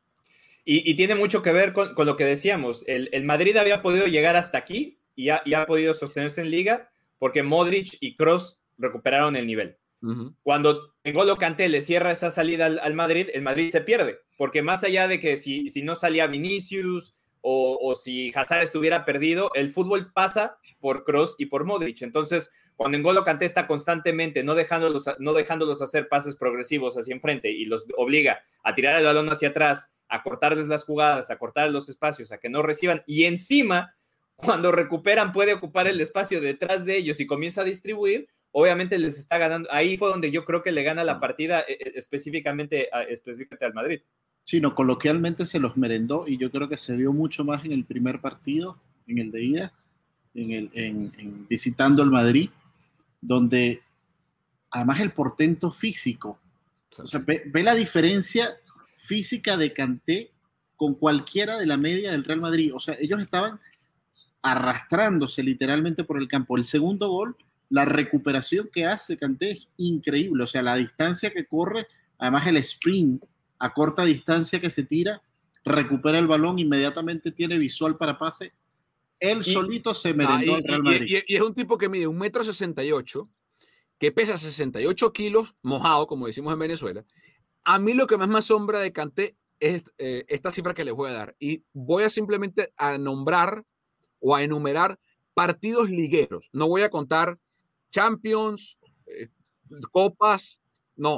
Y, y tiene mucho que ver con, con lo que decíamos, el, el Madrid había podido llegar hasta aquí y ha, y ha podido sostenerse en Liga, porque Modric y Kroos recuperaron el nivel. Uh-huh. Cuando N'Golo Kanté le cierra esa salida al, al Madrid, el Madrid se pierde, porque más allá de que si, si no salía Vinicius o, o si Hazard estuviera perdido, el fútbol pasa por Kroos y por Modric. Entonces, cuando N'Golo Kanté está constantemente no dejándolos, no dejándolos hacer pases progresivos hacia enfrente y los obliga a tirar el balón hacia atrás, a cortarles las jugadas, a cortar los espacios, a que no reciban, y encima cuando recuperan puede ocupar el espacio detrás de ellos y comienza a distribuir, obviamente les está ganando. Ahí fue donde yo creo que le gana la partida eh, específicamente, a, específicamente al Madrid. Sí, no, coloquialmente se los merendó, y yo creo que se vio mucho más en el primer partido, en el de ida, en el, en, en visitando el Madrid, donde además el portento físico, o sea, ve, ve la diferencia física de Kanté con cualquiera de la media del Real Madrid. O sea, ellos estaban arrastrándose literalmente por el campo. El segundo gol, la recuperación que hace Kanté es increíble. O sea, la distancia que corre, además el sprint a corta distancia que se tira, recupera el balón, inmediatamente tiene visual para pase. Él y, solito se merendó ah, al Real Madrid. Y, y, y es un tipo que mide un metro sesenta y ocho, que pesa sesenta y ocho kilos, mojado, como decimos en Venezuela. A mí lo que más me asombra de Kanté es eh, esta cifra que les voy a dar. Y voy a simplemente a nombrar o a enumerar partidos ligueros. No voy a contar Champions, eh, Copas, no. O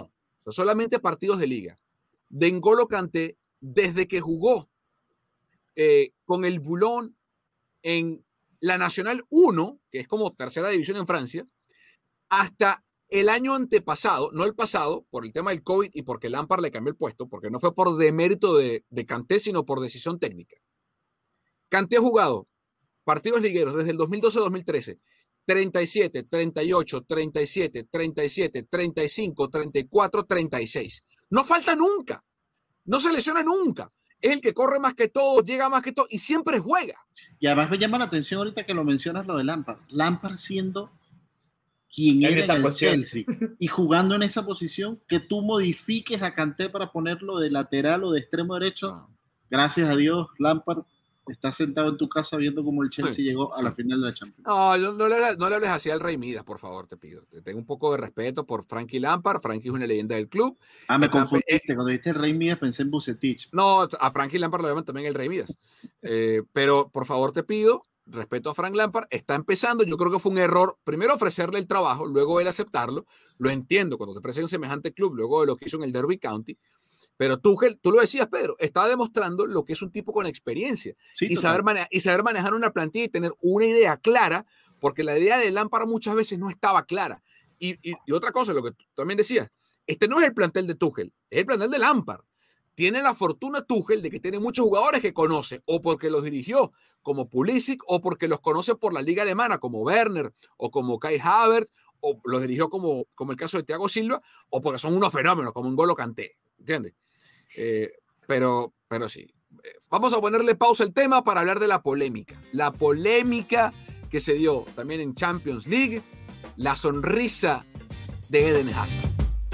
solamente partidos de liga, de N'Golo Kanté desde que jugó eh, con el Boulogne en la Nacional uno, que es como tercera división en Francia, hasta el año antepasado, no el pasado, por el tema del COVID y porque Lampard le cambió el puesto, porque no fue por demérito de, de Kanté, sino por decisión técnica. Kanté ha jugado partidos ligueros desde el dos mil doce a dos mil trece, treinta y siete, treinta y ocho, treinta y siete, treinta y siete, treinta y cinco, treinta y cuatro, treinta y seis. No falta nunca, no se lesiona nunca. Es el que corre más que todo, llega más que todo y siempre juega. Y además me llama la atención ahorita que lo mencionas lo de Lampard. Lampard siendo quien En era esa en el posición. Chelsea y jugando en esa posición, que tú modifiques a Kanté para ponerlo de lateral o de extremo derecho. No. Gracias a Dios, Lampard está sentado en tu casa viendo cómo el Chelsea Sí, llegó a la sí. final de la Champions. No, no, no, le, no le hables así al Rey Midas, por favor, te pido. Te tengo un poco de respeto por Frankie Lampard. Frankie es una leyenda del club. Ah, me Está- confundiste. Cuando viste el Rey Mías pensé en Bucetich. No, a Frankie Lampard lo llaman también el Rey Midas. Eh, pero por favor te pido, respeto a Frank Lampard, está empezando, yo creo que fue un error, primero ofrecerle el trabajo, luego él aceptarlo, lo entiendo, cuando te ofrecen un semejante club, luego de lo que hizo en el Derby County, pero Tuchel, tú lo decías, Pedro, estaba demostrando lo que es un tipo con experiencia Sí, y, total. saber mane- y saber manejar una plantilla y tener una idea clara, porque la idea de Lampard muchas veces no estaba clara. Y, y, y otra cosa, lo que tú también decías, este no es el plantel de Tuchel, es el plantel de Lampard. Tiene la fortuna Tuchel de que tiene muchos jugadores que conoce, o porque los dirigió, como Pulisic, o porque los conoce por la liga alemana, como Werner, o como Kai Havertz, o los dirigió como, como el caso de Thiago Silva, o porque son unos fenómenos, como N'Golo Kanté, ¿entiendes? Eh, pero, pero sí. Eh, vamos a ponerle pausa al tema para hablar de la polémica. La polémica que se dio también en Champions League, la sonrisa de Eden Hazard.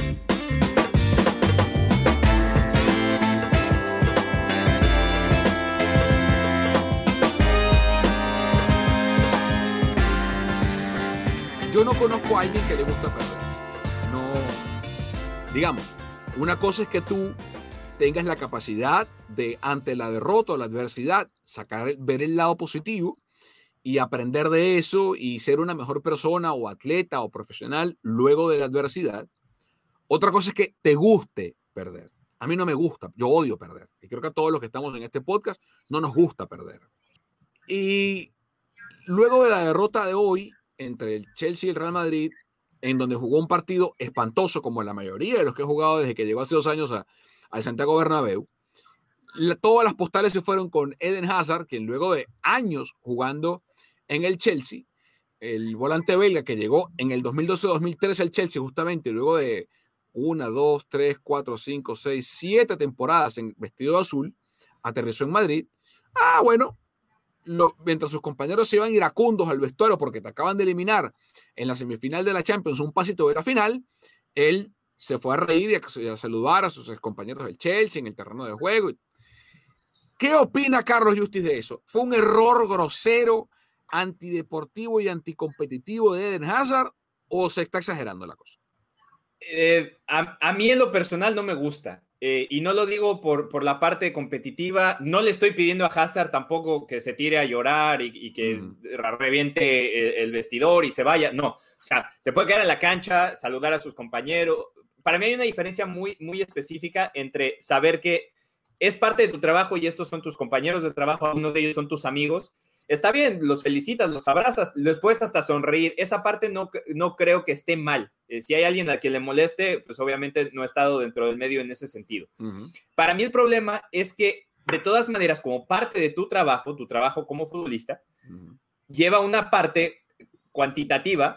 Yo no conozco a alguien que le gusta perder. No, digamos, una cosa es que tú tengas la capacidad de, ante la derrota o la adversidad, sacar, ver el lado positivo y aprender de eso y ser una mejor persona o atleta o profesional luego de la adversidad. Otra cosa es que te guste perder. A mí no me gusta, yo odio perder. Y creo que a todos los que estamos en este podcast no nos gusta perder. Y luego de la derrota de hoy entre el Chelsea y el Real Madrid, en donde jugó un partido espantoso, como la mayoría de los que he jugado desde que llegó hace dos años a, al Santiago Bernabéu, la, todas las postales se fueron con Eden Hazard, quien luego de años jugando en el Chelsea, el volante belga que llegó en el dos mil doce dos mil trece al Chelsea, justamente luego de una, dos, tres, cuatro, cinco, seis, siete temporadas en vestido azul, aterrizó en Madrid. Ah, bueno, Lo, mientras sus compañeros se iban iracundos al vestuario porque te acaban de eliminar en la semifinal de la Champions un pasito de la final, él se fue a reír y a, a saludar a sus compañeros del Chelsea en el terreno de juego. ¿Qué opina Carlos Justis de eso? ¿Fue un error grosero, antideportivo y anticompetitivo de Eden Hazard o se está exagerando la cosa? Eh, a, a mí en lo personal no me gusta. Eh, y no lo digo por, por la parte competitiva. No le estoy pidiendo a Hazard tampoco que se tire a llorar y, y que uh-huh. reviente el, el vestidor y se vaya. No, o sea, se puede quedar en la cancha, saludar a sus compañeros. Para mí hay una diferencia muy, muy específica entre saber que es parte de tu trabajo y estos son tus compañeros de trabajo, algunos de ellos son tus amigos. Está bien, los felicitas, los abrazas, les puedes hasta sonreír. Esa parte no, no creo que esté mal. Eh, si hay alguien a quien le moleste, pues obviamente no ha estado dentro del medio en ese sentido. Uh-huh. Para mí el problema es que, de todas maneras, como parte de tu trabajo, tu trabajo como futbolista, uh-huh. lleva una parte cuantitativa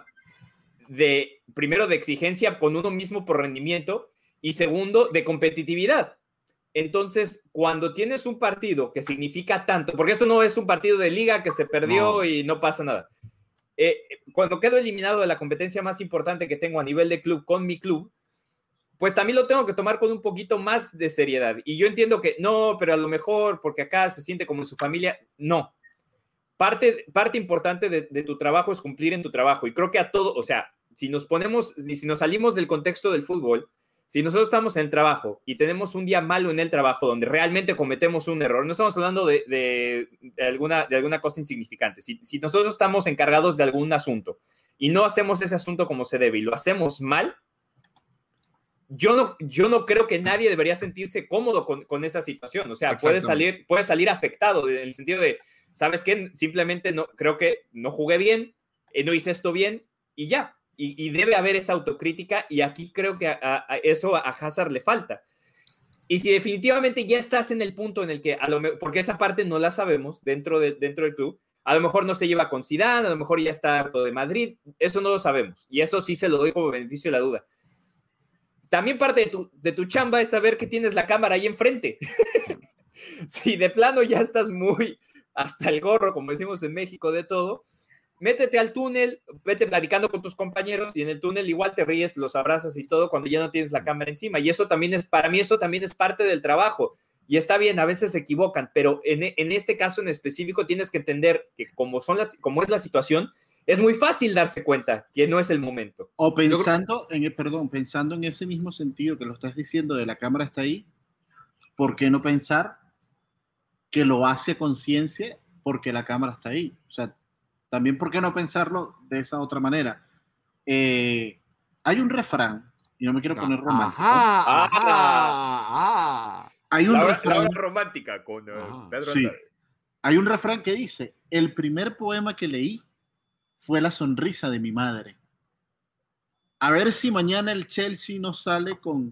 de, primero, de exigencia con uno mismo por rendimiento y segundo, de competitividad. Entonces, cuando tienes un partido que significa tanto, porque esto no es un partido de liga que se perdió no. y no pasa nada. Eh, cuando quedo eliminado de la competencia más importante que tengo a nivel de club con mi club, pues también lo tengo que tomar con un poquito más de seriedad. Y yo entiendo que no, pero a lo mejor porque acá se siente como en su familia. No. Parte, parte importante de, de tu trabajo es cumplir en tu trabajo. Y creo que a todo, o sea, si nos ponemos, si nos salimos del contexto del fútbol, si nosotros estamos en el trabajo y tenemos un día malo en el trabajo donde realmente cometemos un error, no estamos hablando de, de, de, alguna, de alguna cosa insignificante. Si, si nosotros estamos encargados de algún asunto y no hacemos ese asunto como se debe y lo hacemos mal, yo no, yo no creo que nadie debería sentirse cómodo con, con esa situación. O sea, puede salir, puede salir afectado en el sentido de, ¿sabes qué? Simplemente no, creo que no jugué bien, eh, no hice esto bien y ya. Y, y debe haber esa autocrítica y aquí creo que a, a eso a Hazard le falta. Y si definitivamente ya estás en el punto en el que, a lo mejor, porque esa parte no la sabemos dentro, de, dentro del club, a lo mejor no se lleva con Zidane, a lo mejor ya está harto de Madrid, eso no lo sabemos. Y eso sí se lo doy como beneficio de la duda. También parte de tu, de tu chamba es saber que tienes la cámara ahí enfrente. Si de plano ya estás muy hasta el gorro, como decimos en México, de todo, métete al túnel, vete platicando con tus compañeros y en el túnel igual te ríes, los abrazas y todo cuando ya no tienes la cámara encima. Y eso también es, para mí eso también es parte del trabajo. Y está bien, a veces se equivocan, pero en, en este caso en específico tienes que entender que como, son las, como es la situación, es muy fácil darse cuenta que no es el momento. O pensando en el, perdón, pensando en ese mismo sentido que lo estás diciendo de la cámara está ahí, ¿por qué no pensar que lo hace a conciencia porque la cámara está ahí? O sea, también ¿por qué no pensarlo de esa otra manera? Eh, hay un refrán, y no me quiero poner romántico. Ajá, ajá, ajá. Hay un la, hora, refrán, la hora romántica con uh, Pedro sí, Andrade. Hay un refrán que dice, el primer poema que leí fue la sonrisa de mi madre. A ver si mañana el Chelsea no sale con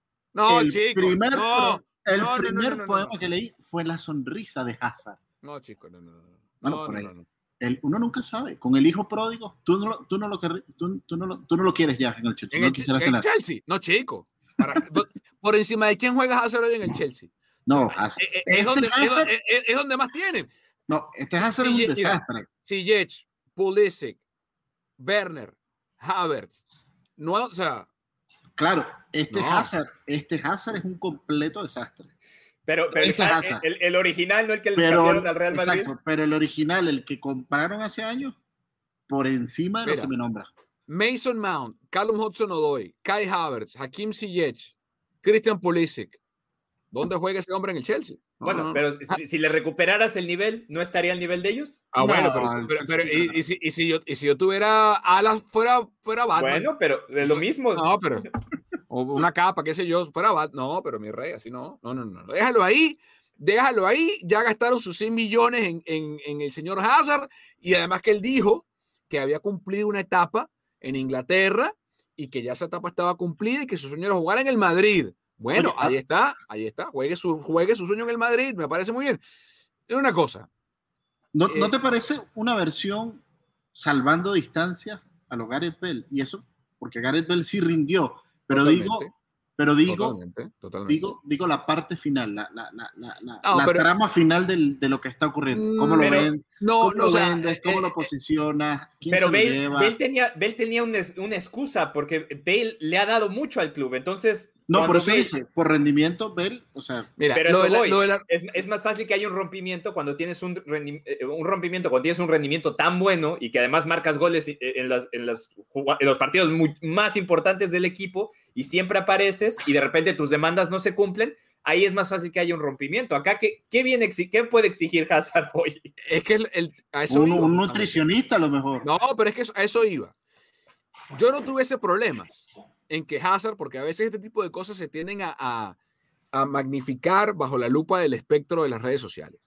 no, el chico, primer, no, el no, primer no, no, no, poema no. que leí fue la sonrisa de Hazard. No, chico, no, no, no. Bueno, no, por no, ahí. no, no. El, uno nunca sabe. Con el hijo pródigo, tú no lo, tú no lo, tú, tú no lo, tú no lo quieres ya en el Chelsea. En no el, quisieras en el tener. Chelsea, no, chico. Para, por encima de quién juega Hazard hoy en el Chelsea. No, Hazard. Es, Este es, donde, Hazard, es, es, es donde más tienen. No, este Hazard si, es un mira, desastre. Ziyech, Pulisic, Werner, Havertz. No, o sea. Claro, este no. Hazard, este Hazard es un completo desastre. Pero, pero este el, el, el original, no el que les pero, cambiaron al Real Madrid. Exacto, pero el original, el que compraron hace años, por encima de Mira, lo que me nombra. Mason Mount, Callum Hudson-Odoi, Kai Havertz, Hakim Ziyech, Christian Pulisic. ¿Dónde juega ese hombre en el Chelsea? No, bueno, no, no. pero si, si le recuperaras el nivel, ¿no estaría al nivel de ellos? Ah, no, bueno, pero, pero, pero y, y, si, y, si yo, y si yo tuviera alas fuera, fuera Batman. Bueno, pero es lo mismo. No, pero o una capa, qué sé yo, fuera Batman. No, pero mi rey, así no. No, no, no. Déjalo ahí, déjalo ahí. Ya gastaron sus cien millones en, en, en el señor Hazard y además que él dijo que había cumplido una etapa en Inglaterra y que ya esa etapa estaba cumplida y que su sueño era jugar en el Madrid. Bueno, Oye, ahí ah, está, ahí está. Juegue su, juegue su sueño en el Madrid, me parece muy bien. Es una cosa. ¿No, eh, ¿No te parece una versión salvando distancia a lo Gareth Bale? Y eso, porque Gareth Bale sí rindió, pero totalmente, digo, pero digo, totalmente, totalmente. digo, digo la parte final, la, la, la, la, no, la pero, trama final del, de lo que está ocurriendo. ¿Cómo lo pero, ven? No, ¿Cómo no, lo o sea, vendes? ¿Cómo eh, lo posicionas? ¿Quién pero se Bale, lo lleva? Bale tenía, Bale tenía una, una excusa porque Bale le ha dado mucho al club, entonces... No, por eso Bale, dice, por rendimiento, Bale, o sea... Mira, pero lo eso de la, voy, lo de la... es, es más fácil que haya un rompimiento cuando tienes un, un rompimiento, cuando tienes un rendimiento tan bueno y que además marcas goles en, las, en, las, en los partidos muy, más importantes del equipo y siempre apareces y de repente tus demandas no se cumplen, ahí es más fácil que haya un rompimiento. Acá, ¿qué, qué, viene, qué puede exigir Hazard hoy? Es que el, el, a eso un, iba, un nutricionista a lo mejor. No, pero es que eso, a eso iba. Yo no tuviese problemas en que Hazard, porque a veces este tipo de cosas se tienden a, a, a magnificar bajo la lupa del espectro de las redes sociales.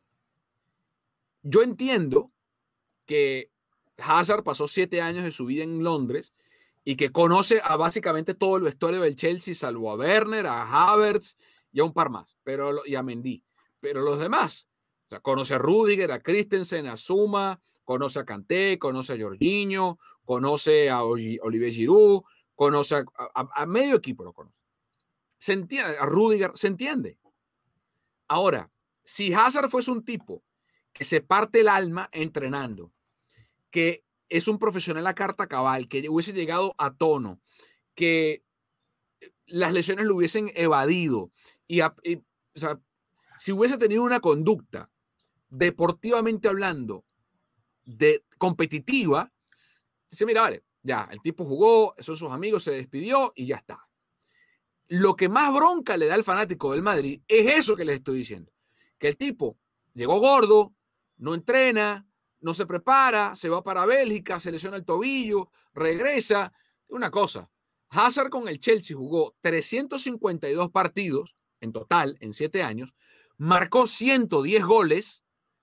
Yo entiendo que Hazard pasó siete años de su vida en Londres y que conoce a básicamente todo el vestuario del Chelsea, salvo a Werner, a Havertz y a un par más, pero, y a Mendy. Pero los demás, o sea, conoce a Rudiger, a Christensen, a Zuma, conoce a Kanté, conoce a Jorginho, conoce a Olivier Giroud, conoce a, a, a medio equipo, lo conoce. Se entiende, a Rudiger, se entiende. Ahora, si Hazard fuese un tipo que se parte el alma entrenando, que es un profesional a carta cabal, que hubiese llegado a tono, que las lesiones lo hubiesen evadido, y, a, y o sea, si hubiese tenido una conducta, deportivamente hablando, de competitiva, dice, mira, vale, ya, el tipo jugó, son sus amigos, se despidió y ya está. Lo que más bronca le da al fanático del Madrid es eso que les estoy diciendo, que el tipo llegó gordo, no entrena, no se prepara, se va para Bélgica, se lesiona el tobillo, regresa. Una cosa, Hazard con el Chelsea jugó trescientos cincuenta y dos partidos en total en siete años, marcó ciento diez goles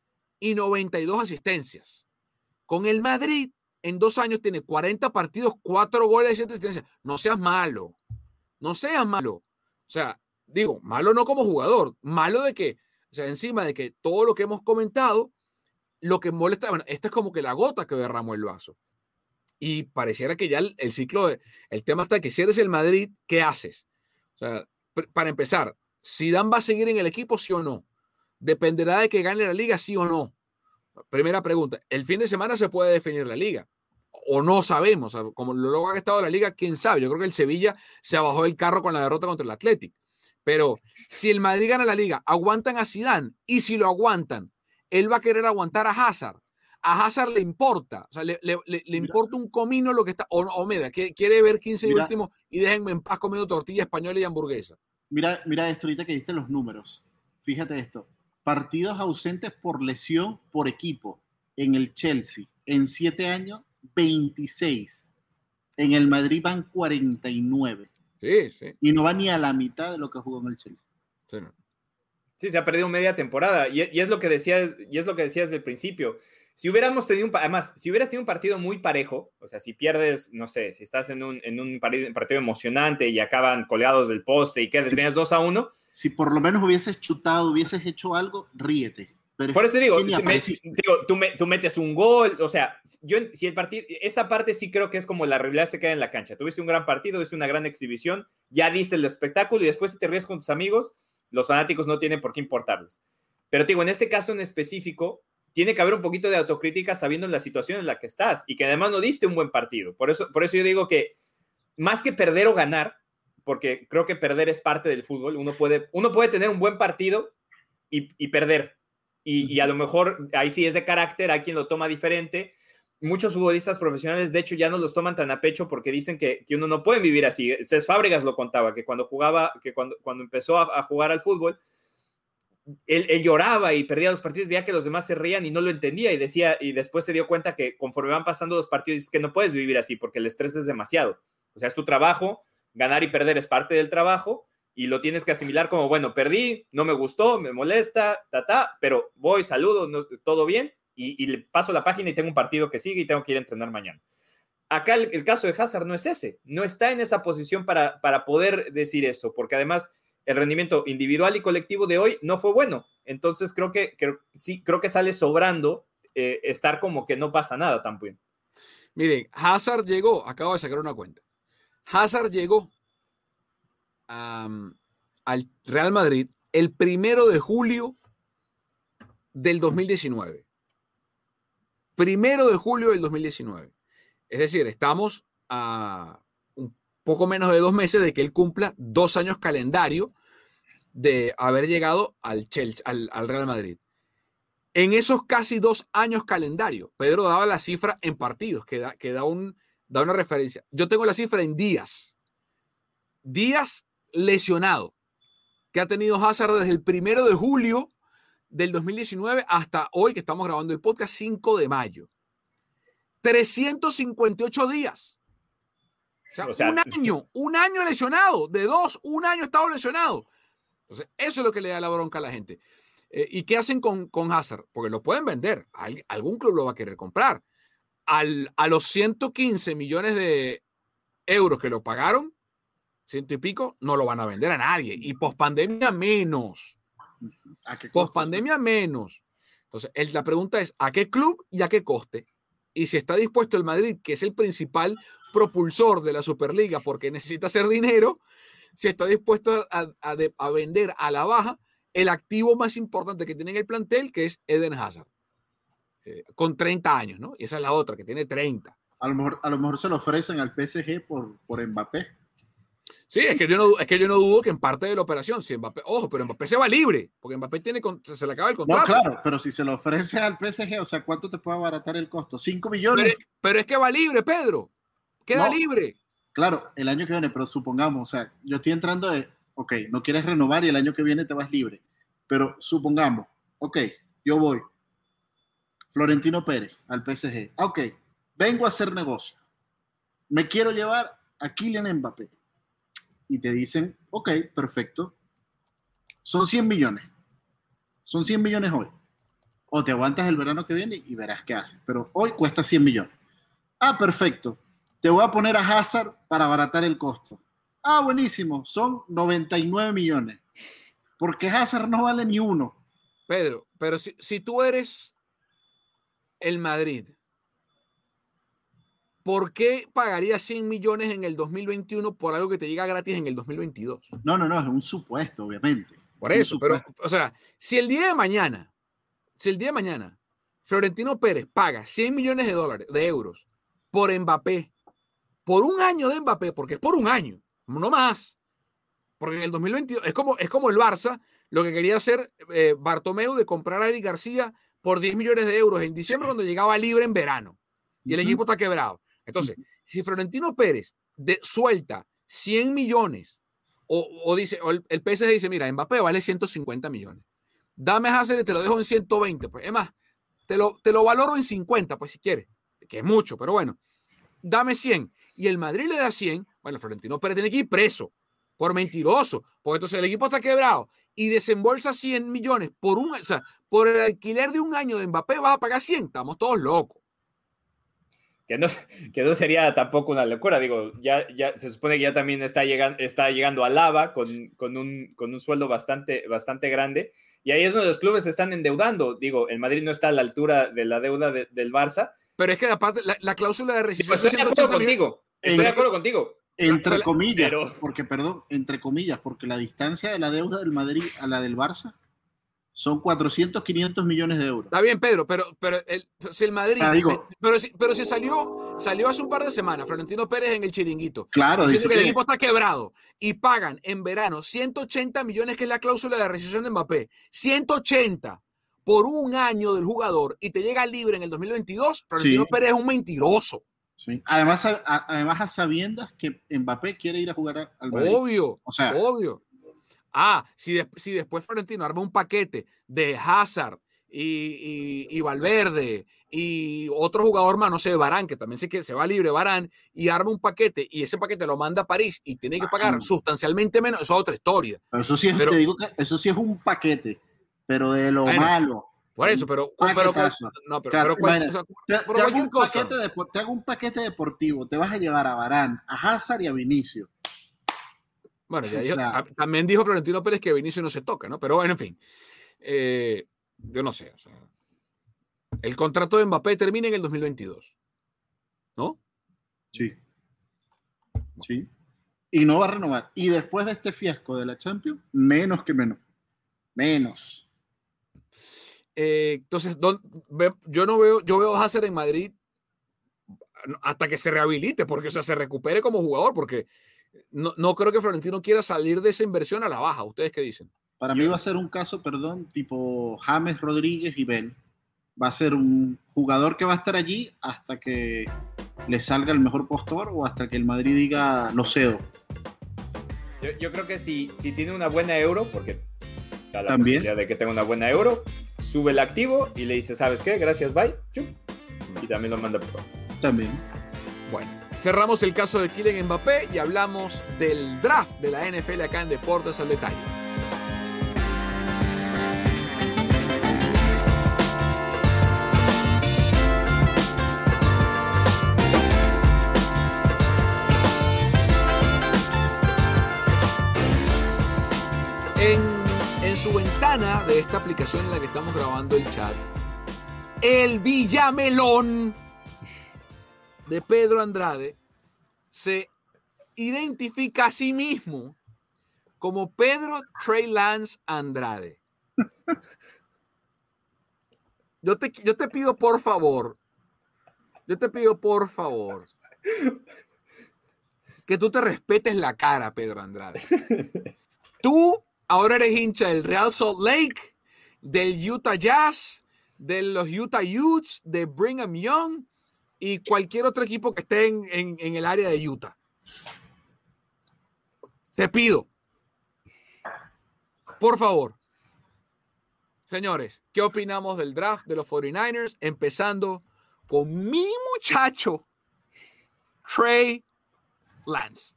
y noventa y dos asistencias. Con el Madrid en dos años tiene cuarenta partidos, cuatro goles y siete asistencias. No seas malo, no seas malo. O sea, digo, malo no como jugador, malo de que, o sea, encima de que todo lo que hemos comentado, lo que molesta, bueno, esta es como que la gota que derramó el vaso. Y pareciera que ya el, el ciclo, de, el tema está que si eres el Madrid, ¿qué haces? O sea, para empezar, ¿Zidane va a seguir en el equipo, sí o no? ¿Dependerá de que gane la liga, sí o no? Primera pregunta. El fin de semana se puede definir la liga. O no sabemos. O sea, como luego ha estado la liga, quién sabe. Yo creo que el Sevilla se bajó del carro con la derrota contra el Athletic. Pero si el Madrid gana la liga, ¿aguantan a Zidane? Y si lo aguantan, él va a querer aguantar a Hazard. A Hazard le importa. O sea, le, le, le, le importa un comino lo que está. O, o mira, quiere ver quince y último y déjenme en paz comiendo tortilla española y hamburguesa. Mira, mira esto ahorita que diste los números. Fíjate esto. Partidos ausentes por lesión por equipo. En el Chelsea, en siete años, veintiséis. En el Madrid van cuarenta y nueve. Sí, sí. Y no va ni a la mitad de lo que jugó en el Chelsea. Sí, no. Sí, se ha perdido media temporada. Y, y es lo que decías, y es lo que decías desde el principio. Si hubiéramos tenido un, además, si hubieras tenido un partido muy parejo, o sea, si pierdes, no sé, si estás en un, en un partido, partido emocionante y acaban colgados del poste y quedas, tenías dos a uno. Si por lo menos hubieses chutado, hubieses hecho algo, ríete. Pero por eso digo, si me, digo tú, me, tú metes un gol, o sea, yo, si el partido, esa parte sí creo que es como la realidad se queda en la cancha. Tuviste un gran partido, tuviste una gran exhibición, ya diste el espectáculo y después si te ríes con tus amigos, los fanáticos no tienen por qué importarles. Pero digo, en este caso en específico, tiene que haber un poquito de autocrítica sabiendo la situación en la que estás y que además no diste un buen partido. Por eso, por eso yo digo que más que perder o ganar, porque creo que perder es parte del fútbol, uno puede, uno puede tener un buen partido y, y perder. Y, y a lo mejor ahí sí es de carácter, hay quien lo toma diferente. Muchos futbolistas profesionales, de hecho, ya no los toman tan a pecho porque dicen que, que uno no puede vivir así. Cés Fábregas lo contaba, que cuando jugaba, que cuando, cuando empezó a, a jugar al fútbol, Él, él lloraba y perdía los partidos, veía que los demás se reían y no lo entendía y decía, y después se dio cuenta que conforme van pasando los partidos es que no puedes vivir así porque el estrés es demasiado. O sea, es tu trabajo, ganar y perder es parte del trabajo y lo tienes que asimilar como, bueno, perdí, no me gustó, me molesta, ta, ta, pero voy, saludo, no, todo bien y, y le paso la página y tengo un partido que sigue y tengo que ir a entrenar mañana. Acá el, el caso de Hazard no es ese, no está en esa posición para, para poder decir eso, porque además el rendimiento individual y colectivo de hoy no fue bueno. Entonces creo que, que sí, creo que sale sobrando eh, estar como que no pasa nada también. Miren, Hazard llegó, acabo de sacar una cuenta. Hazard llegó um, al Real Madrid el primero de julio del dos mil diecinueve. Primero de julio del dos mil diecinueve. Es decir, estamos a un poco menos de dos meses de que él cumpla dos años calendario de haber llegado al Chelsea, al, al Real Madrid. En esos casi dos años calendario, Pedro daba la cifra en partidos, que da, que da, un, da una referencia. Yo tengo la cifra en días. Días lesionado, que ha tenido Hazard desde el primero de julio del dos mil diecinueve hasta hoy, que estamos grabando el podcast, cinco de mayo. trescientos cincuenta y ocho días. O sea, o sea, un año, un año lesionado, de dos, un año estado lesionado. Entonces, eso es lo que le da la bronca a la gente. Eh, ¿Y qué hacen con, con Hazard? Porque lo pueden vender. Al, algún club lo va a querer comprar. Al, a los ciento quince millones de euros que lo pagaron, ciento y pico, no lo van a vender a nadie. Y pospandemia menos. Pospandemia menos. Entonces, el, la pregunta es, ¿a qué club y a qué coste? Y si está dispuesto el Madrid, que es el principal propulsor de la Superliga porque necesita hacer dinero, si está dispuesto a, a, a vender a la baja el activo más importante que tiene en el plantel, que es Eden Hazard, eh, con treinta años, ¿no? Y esa es la otra, que tiene treinta. A lo mejor, a lo mejor se lo ofrecen al P S G por, por Mbappé. Sí, es que, yo no, es que yo no dudo que en parte de la operación, si Mbappé, ojo, pero Mbappé se va libre, porque Mbappé tiene, se le acaba el contrato. No, claro, pero si se lo ofrece al P S G, o sea, ¿cuánto te puede abaratar el costo? ¿cinco millones? Pero, pero es que va libre, Pedro. Queda no, libre. Claro, el año que viene, pero supongamos, o sea, yo estoy entrando de, ok, no quieres renovar y el año que viene te vas libre. Pero supongamos, ok, yo voy, Florentino Pérez, al P S G. Ok, vengo a hacer negocio. Me quiero llevar a Kylian Mbappé y te dicen, ok, perfecto, son cien millones, son cien millones hoy, o te aguantas el verano que viene y verás qué haces, pero hoy cuesta cien millones. Ah, perfecto, te voy a poner a Hazard para abaratar el costo. Ah, buenísimo, son noventa y nueve millones, porque Hazard no vale ni uno. Pedro, pero si, si tú eres el Madrid, ¿por qué pagarías cien millones en el dos mil veintiuno por algo que te llega gratis en el dos mil veintidós? No, no, no, es un supuesto, obviamente. Por eso, pero, o sea, si el día de mañana, si el día de mañana Florentino Pérez paga cien millones de dólares, de euros, por Mbappé, por un año de Mbappé, porque es por un año, no más, porque en el dos mil veintidós es como, es como el Barça, lo que quería hacer eh, Bartomeu de comprar a Eric García por diez millones de euros en diciembre cuando llegaba libre en verano y el uh-huh. equipo está quebrado. Entonces, uh-huh. si Florentino Pérez de, suelta cien millones o, o dice, o el, el P S G dice, mira, Mbappé vale ciento cincuenta millones, dame a Hazard y te lo dejo en ciento veinte, pues es más, te lo, te lo valoro en cincuenta, pues si quieres, que es mucho, pero bueno, dame cien y el Madrid le da cien, bueno, Florentino Pérez tiene que ir preso por mentiroso, porque entonces el equipo está quebrado y desembolsa cien millones por un, o sea, por el alquiler de un año de Mbappé vas a pagar cien, estamos todos locos. Que no, que no sería tampoco una locura, digo, ya, ya se supone que ya también está llegando, está llegando a Lava con, con, un, con un sueldo bastante, bastante grande, y ahí es donde los clubes se están endeudando, digo, el Madrid no está a la altura de la deuda de, del Barça. Pero es que aparte, la, la cláusula de rescisión... Estoy de acuerdo contigo, estoy de acuerdo contigo. Entre comillas, pero... porque, perdón, entre comillas, porque la distancia de la deuda del Madrid a la del Barça son cuatrocientos, quinientos millones de euros. Está bien, Pedro, pero, pero el, si el Madrid... Ah, digo, pero, si, pero si salió, salió hace un par de semanas Florentino Pérez en el Chiringuito, claro, diciendo dice que, que el equipo está quebrado y pagan en verano ciento ochenta millones, que es la cláusula de rescisión de Mbappé, ciento ochenta por un año del jugador y te llega libre en el dos mil veintidós, Florentino sí. Pérez es un mentiroso. Sí. Además, a, además a sabiendas que Mbappé quiere ir a jugar al Madrid. Obvio, o sea, obvio. Ah, si, de, si después Florentino arma un paquete de Hazard y, y, y Valverde y otro jugador más, no sé, Varane, que también sé que se va libre, Varane, y arma un paquete y ese paquete lo manda a París y tiene que pagar ah, sustancialmente menos, eso es otra historia. Pero eso sí es, pero, te digo que eso sí es un paquete, pero de lo bueno, malo. Por eso, pero, pero, pero no, pero, pero, cual, o sea, te, pero te, hago un paquete de, te hago un paquete deportivo, te vas a llevar a Varane, a Hazard y a Vinicius. Bueno, ya dijo, o sea, también dijo Florentino Pérez que Vinicius no se toca, ¿no? Pero bueno, en fin, eh, yo no sé, o sea, el contrato de Mbappé termina en el dos mil veintidós, ¿no? Sí. Sí. Y no va a renovar. Y después de este fiasco de la Champions, menos que menos. Menos. Eh, entonces, don, ve, yo no veo, yo veo a Hazard en Madrid hasta que se rehabilite, porque o sea, se recupere como jugador, porque no, no creo que Florentino quiera salir de esa inversión a la baja. ¿Ustedes qué dicen? Para mí va a ser un caso, perdón, tipo James Rodríguez y Bell. Va a ser un jugador que va a estar allí hasta que le salga el mejor postor o hasta que el Madrid diga lo cedo. Yo, yo creo que si, si tiene una buena euro, porque da la ¿También? posibilidad de que tenga una buena euro, sube el activo y le dice, ¿sabes qué? Gracias, bye. Chum. Y también lo manda por favor. También. Bueno, cerramos el caso de Kylian Mbappé y hablamos del draft de la N F L acá en Deportes al Detalle. En, en su ventana de esta aplicación en la que estamos grabando el chat, el Villamelón de Pedro Andrade se identifica a sí mismo como Pedro Trey Lance Andrade. Yo te, yo te pido por favor, yo te pido por favor que tú te respetes la cara, Pedro Andrade. Tú ahora eres hincha del Real Salt Lake, del Utah Jazz, de los Utah Utes, de Brigham Young y cualquier otro equipo que esté en, en, en el área de Utah. Te pido, por favor, señores, ¿qué opinamos del draft de los cuarenta y nueve ers? Empezando con mi muchacho, Trey Lance.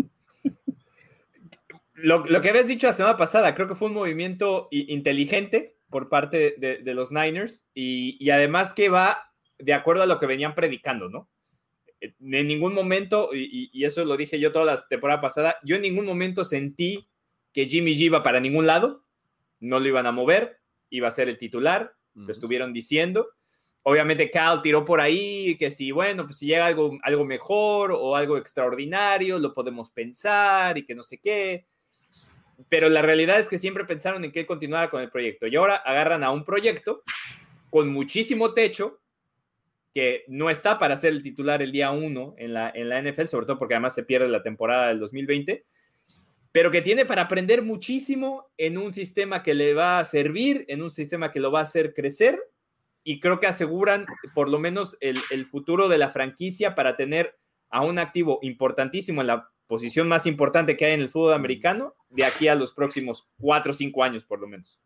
Lo, lo que habías dicho la semana pasada, creo que fue un movimiento inteligente por parte de, de los Niners y, y además que va de acuerdo a lo que venían predicando, ¿no? En ningún momento, y, y eso lo dije yo toda la temporada pasada, yo en ningún momento sentí que Jimmy G iba para ningún lado, no lo iban a mover, iba a ser el titular, mm. lo estuvieron diciendo. Obviamente Cal tiró por ahí que si, bueno, pues si llega algo, algo mejor o algo extraordinario, lo podemos pensar y que no sé qué. Pero la realidad es que siempre pensaron en que él continuara con el proyecto. Y ahora agarran a un proyecto con muchísimo techo que no está para ser el titular el día uno en la, en la N F L, sobre todo porque además se pierde la temporada del dos mil veinte, pero que tiene para aprender muchísimo en un sistema que le va a servir, en un sistema que lo va a hacer crecer, y creo que aseguran por lo menos el, el futuro de la franquicia para tener a un activo importantísimo en la posición más importante que hay en el fútbol americano de aquí a los próximos cuatro o cinco años por lo menos.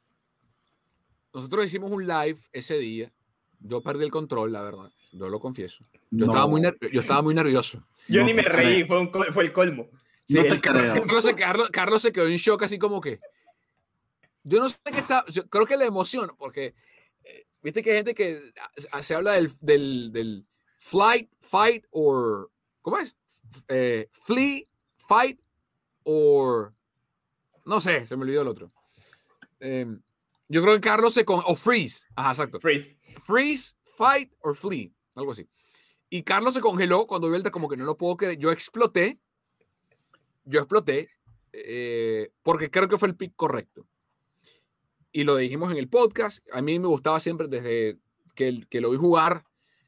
Nosotros hicimos un live ese día. Yo perdí el control, la verdad. Yo lo confieso. Yo, No. estaba, muy yo estaba muy nervioso. Yo No ni me te reí, creo. fue, un, fue el colmo. Sí, no te el, creo. Entonces Carlos, Carlos se quedó en shock así como que... Yo no sé qué está... Yo creo que la emoción, porque... Eh, Viste que hay gente que se habla del, del, del flight, fight, or... ¿Cómo es? Eh, flee, fight, or... No sé, se me olvidó el otro. Eh, yo creo que Carlos se... Con, o freeze. Ajá, exacto. Freeze. Freeze, fight, or flee. Algo así. Y Carlos se congeló cuando vio el... Como que no lo puedo creer. Yo exploté. Yo exploté. Eh, porque creo que fue el pick correcto. Y lo dijimos en el podcast. A mí me gustaba siempre desde que, que lo vi jugar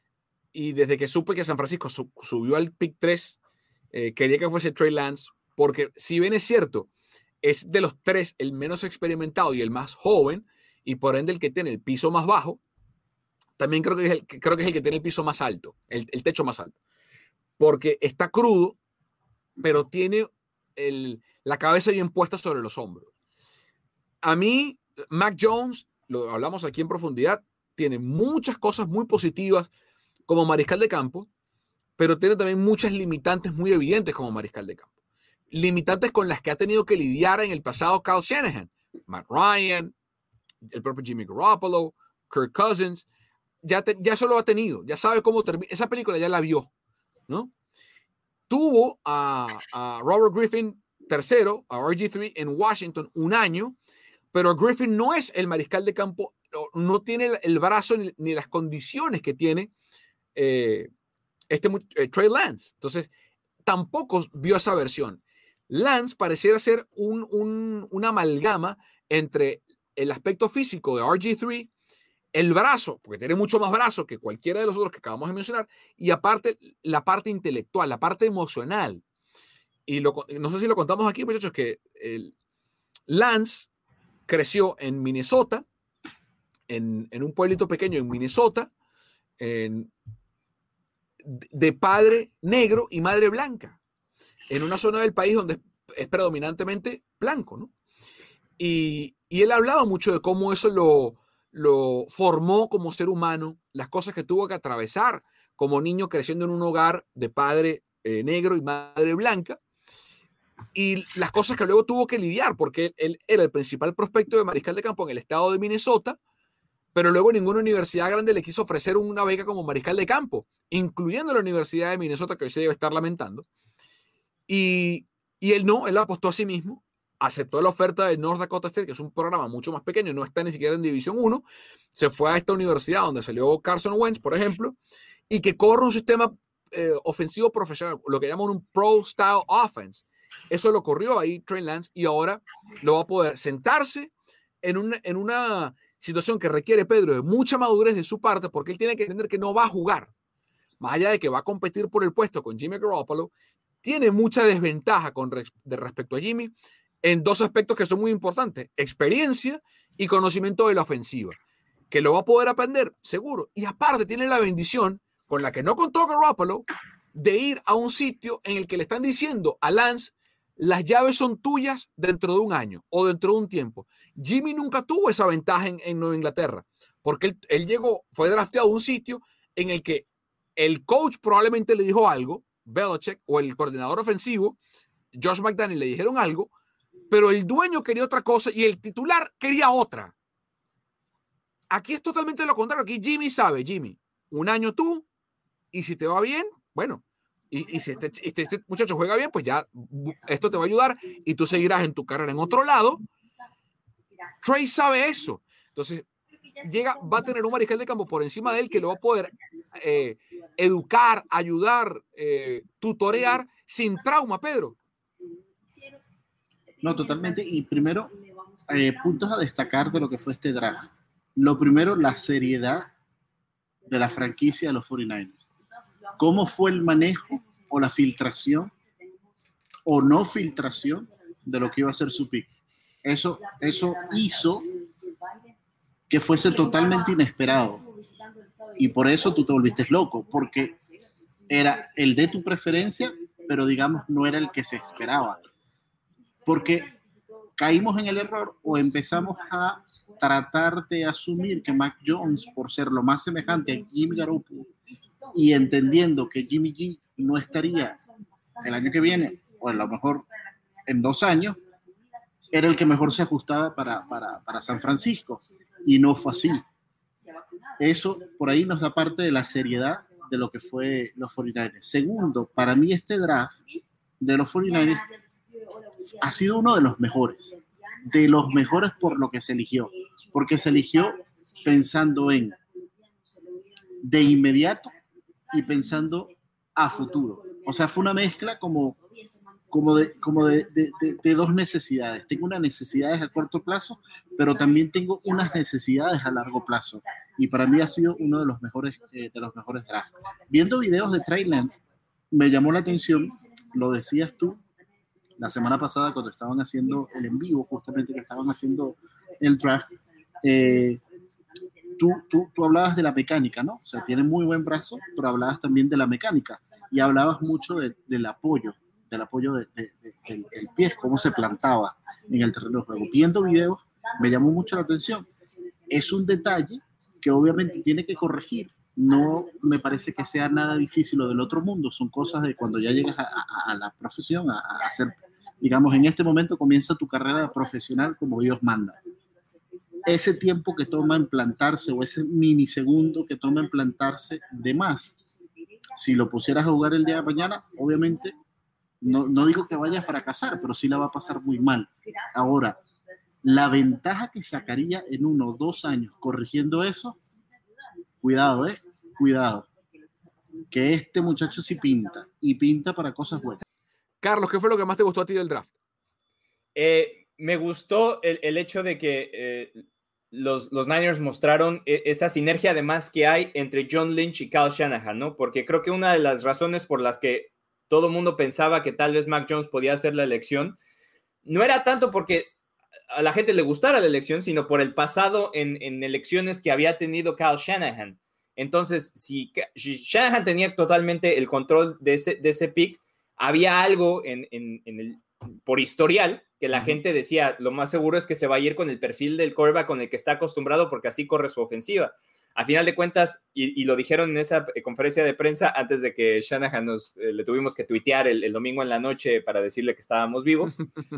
y desde que supe que San Francisco sub, subió al pick tres, eh, quería que fuese Trey Lance, porque si bien es cierto, es de los tres el menos experimentado y el más joven, y por ende el que tiene el piso más bajo, también creo que es el, creo que, es el que tiene el piso más alto, el, el techo más alto. Porque está crudo, pero tiene el, la cabeza bien puesta sobre los hombros. A mí... Mac Jones, lo hablamos aquí en profundidad, tiene muchas cosas muy positivas como mariscal de campo, pero tiene también muchas limitantes muy evidentes como mariscal de campo. Limitantes con las que ha tenido que lidiar en el pasado Kyle Shanahan, Matt Ryan, el propio Jimmy Garoppolo, Kirk Cousins, ya, te, ya eso lo ha tenido, ya sabe cómo termina. Esa película ya la vio, ¿no? Tuvo a, a Robert Griffin tercero, a R G tres en Washington un año, pero Griffin no es el mariscal de campo, no tiene el, el brazo ni, ni las condiciones que tiene eh, este eh, Trey Lance. Entonces, tampoco vio esa versión. Lance pareciera ser un, un, una amalgama entre el aspecto físico de R G tres, el brazo, porque tiene mucho más brazo que cualquiera de los otros que acabamos de mencionar, y aparte la parte intelectual, la parte emocional. Y lo, no sé si lo contamos aquí, muchachos, que el Lance creció en Minnesota, en, en un pueblito pequeño en Minnesota, en, de padre negro y madre blanca, en una zona del país donde es predominantemente blanco, ¿no? Y, y él hablaba mucho de cómo eso lo, lo formó como ser humano, las cosas que tuvo que atravesar como niño creciendo en un hogar de padre eh, negro y madre blanca, y las cosas que luego tuvo que lidiar, porque él era el principal prospecto de mariscal de campo en el estado de Minnesota, pero luego ninguna universidad grande le quiso ofrecer una beca como mariscal de campo, incluyendo la Universidad de Minnesota, que hoy se debe estar lamentando. Y, y él no, él apostó a sí mismo, aceptó la oferta de North Dakota State, que es un programa mucho más pequeño, no está ni siquiera en División uno, se fue a esta universidad donde salió Carson Wentz, por ejemplo, y que corre un sistema eh, ofensivo profesional, lo que llaman un pro-style offense. Eso lo corrió ahí Trey Lance y ahora lo va a poder sentarse en una, en una situación que requiere, Pedro, de mucha madurez de su parte, porque él tiene que entender que no va a jugar. Más allá de que va a competir por el puesto con Jimmy Garoppolo, tiene mucha desventaja con res, de respecto a Jimmy en dos aspectos que son muy importantes: experiencia y conocimiento de la ofensiva, que lo va a poder aprender, seguro. Y aparte tiene la bendición, con la que no contó Garoppolo, de ir a un sitio en el que le están diciendo a Lance: las llaves son tuyas dentro de un año o dentro de un tiempo. Jimmy nunca tuvo esa ventaja en, en Nueva Inglaterra, porque él, él llegó, fue drafteado a un sitio en el que el coach probablemente le dijo algo, Belichick o el coordinador ofensivo, Josh McDaniels, le dijeron algo, pero el dueño quería otra cosa y el titular quería otra. Aquí es totalmente lo contrario. Aquí Jimmy sabe, Jimmy, un año tú, y si te va bien, bueno, y, y si este, este, este muchacho juega bien, pues ya esto te va a ayudar y tú seguirás en tu carrera en otro lado. Trey sabe eso. Entonces, llega, va a tener un mariscal de campo por encima de él que lo va a poder eh, educar, ayudar, eh, tutorear sin trauma, Pedro. No, totalmente. Y primero, eh, puntos a destacar de lo que fue este draft. Lo primero, la seriedad de la franquicia de los cuarenta y nueve ers. ¿Cómo fue el manejo o la filtración o no filtración de lo que iba a ser su pick? Eso, eso hizo que fuese totalmente inesperado. Y por eso tú te volviste loco, porque era el de tu preferencia, pero digamos no era el que se esperaba. Porque caímos en el error o empezamos a tratar de asumir que Mac Jones, por ser lo más semejante a Jimmy Garoppolo, y entendiendo que Jimmy G no estaría el año que viene, o a lo mejor en dos años, era el que mejor se ajustaba para, para, para San Francisco, y no fue así. Eso por ahí nos da parte de la seriedad de lo que fue los cuarenta y nueve ers. Segundo, para mí este draft de los cuarenta y nueve ers ha sido uno de los mejores, de los mejores por lo que se eligió, porque se eligió pensando en de inmediato y pensando a futuro. O sea, fue una mezcla como, como, de, como de, de, de, de dos necesidades. Tengo unas necesidades a corto plazo, pero también tengo unas necesidades a largo plazo. Y para mí ha sido uno de los mejores, eh, de los mejores drafts. Viendo videos de Trey Lance, me llamó la atención, lo decías tú, la semana pasada cuando estaban haciendo el en vivo, justamente que estaban haciendo el draft, eh, tú, tú, tú hablabas de la mecánica, ¿no? O sea, tiene muy buen brazo, pero hablabas también de la mecánica y hablabas mucho de, del apoyo, del apoyo de, de, de, del, del pie, cómo se plantaba en el terreno de juego. Viendo videos, me llamó mucho la atención. Es un detalle que obviamente tiene que corregir. No me parece que sea nada difícil o del otro mundo. Son cosas de cuando ya llegas a, a, a la profesión, a, a hacer, digamos, en este momento comienza tu carrera profesional como Dios manda. Ese tiempo que toma en plantarse o ese minisegundo que toma en plantarse de más, si lo pusieras a jugar el día de mañana, obviamente, no, no digo que vaya a fracasar, pero sí la va a pasar muy mal. Ahora, la ventaja que sacaría en uno o dos años corrigiendo eso, cuidado, eh, cuidado, que este muchacho sí pinta, y pinta para cosas buenas. Carlos, ¿qué fue lo que más te gustó a ti del draft? Eh, me gustó el, el hecho de que eh, los, los Niners mostraron esa sinergia además que hay entre John Lynch y Kyle Shanahan, ¿no? Porque creo que una de las razones por las que todo el mundo pensaba que tal vez Mac Jones podía hacer la elección no era tanto porque a la gente le gustara la elección, sino por el pasado en, en elecciones que había tenido Kyle Shanahan. Entonces, si, si Shanahan tenía totalmente el control de ese, de ese pick, había algo en, en, en el, por historial que la uh-huh. gente decía, lo más seguro es que se va a ir con el perfil del quarterback con el que está acostumbrado porque así corre su ofensiva. A final de cuentas, y, y lo dijeron en esa conferencia de prensa antes de que Shanahan nos, eh, le tuvimos que tuitear el, el domingo en la noche para decirle que estábamos vivos.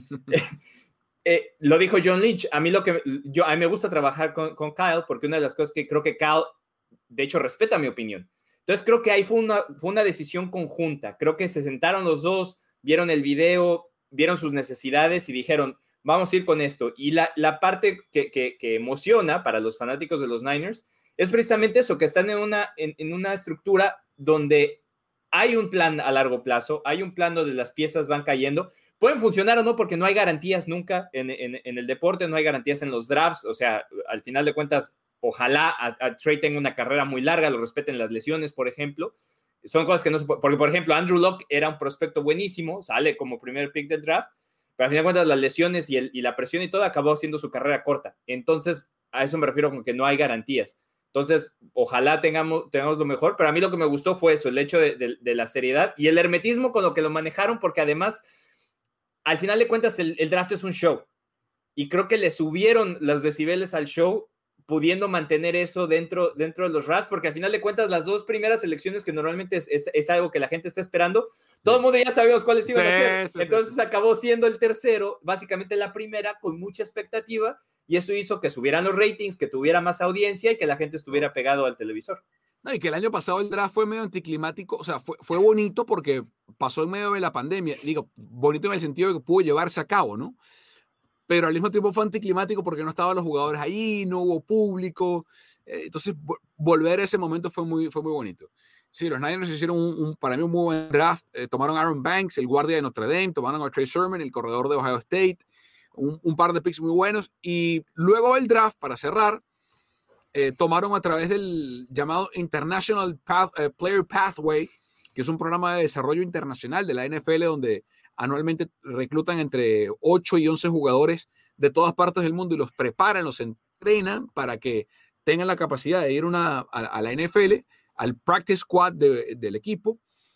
Eh, lo dijo John Lynch. A mí, lo que, yo, a mí me gusta trabajar con, con Kyle porque una de las cosas que creo que Kyle, de hecho, respeta mi opinión. Entonces, creo que ahí fue una, fue una decisión conjunta. Creo que se sentaron los dos, vieron el video, vieron sus necesidades y dijeron, vamos a ir con esto. Y la, la parte que, que, que emociona para los fanáticos de los Niners es precisamente eso, que están en una, en, en una estructura donde hay un plan a largo plazo, hay un plan donde las piezas van cayendo. Pueden funcionar o no, porque no hay garantías nunca en, en, en el deporte, no hay garantías en los drafts. O sea, al final de cuentas, ojalá a, a Trey tenga una carrera muy larga, lo respeten las lesiones, por ejemplo. Son cosas que no se pueden, porque por ejemplo, Andrew Luck era un prospecto buenísimo, sale como primer pick del draft, pero al final de cuentas las lesiones y, el, y la presión y todo acabó haciendo su carrera corta. Entonces, a eso me refiero con que no hay garantías. Entonces, ojalá tengamos, tengamos lo mejor, pero a mí lo que me gustó fue eso, el hecho de, de, de la seriedad y el hermetismo con lo que lo manejaron, porque además, al final de cuentas, el, el draft es un show y creo que le subieron los decibeles al show pudiendo mantener eso dentro, dentro de los Rams, porque al final de cuentas las dos primeras selecciones que normalmente es, es, es algo que la gente está esperando, todo el mundo ya sabíamos cuáles iban sí, a ser, sí, entonces sí. acabó siendo el tercero, básicamente la primera, con mucha expectativa, y eso hizo que subieran los ratings, que tuviera más audiencia y que la gente estuviera pegado al televisor. No, y que el año pasado el draft fue medio anticlimático, o sea, fue, fue bonito porque pasó en medio de la pandemia, digo, bonito en el sentido de que pudo llevarse a cabo, ¿no? Pero al mismo tiempo fue anticlimático porque no estaban los jugadores ahí, no hubo público, eh, entonces volver a ese momento fue muy, fue muy bonito. Sí, los Niners hicieron un, un, para mí un muy buen draft, eh, tomaron a Aaron Banks, el guardia de Notre Dame, tomaron a Trey Sermon, el corredor de Ohio State, un, un par de picks muy buenos, y luego el draft, para cerrar, eh, tomaron a través del llamado International Path, eh, Player Pathway, que es un programa de desarrollo internacional de la N F L donde anualmente reclutan entre ocho y once jugadores de todas partes del mundo y los preparan, los entrenan para que tengan la capacidad de ir una, a, a la N F L, al practice squad de, del equipo,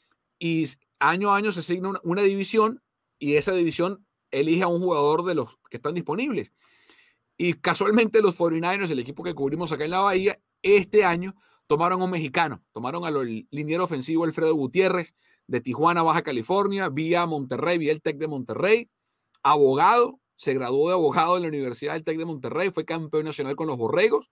y año a año se asigna una, una división y esa división elige a un jugador de los que están disponibles. Y casualmente los cuarenta y nueve ers, el equipo que cubrimos acá en la Bahía, este año tomaron a un mexicano, tomaron al liniero ofensivo Alfredo Gutiérrez, de Tijuana, Baja California, vía Monterrey, vía el Tec de Monterrey, abogado, se graduó de abogado en la Universidad del Tec de Monterrey, fue campeón nacional con los Borregos,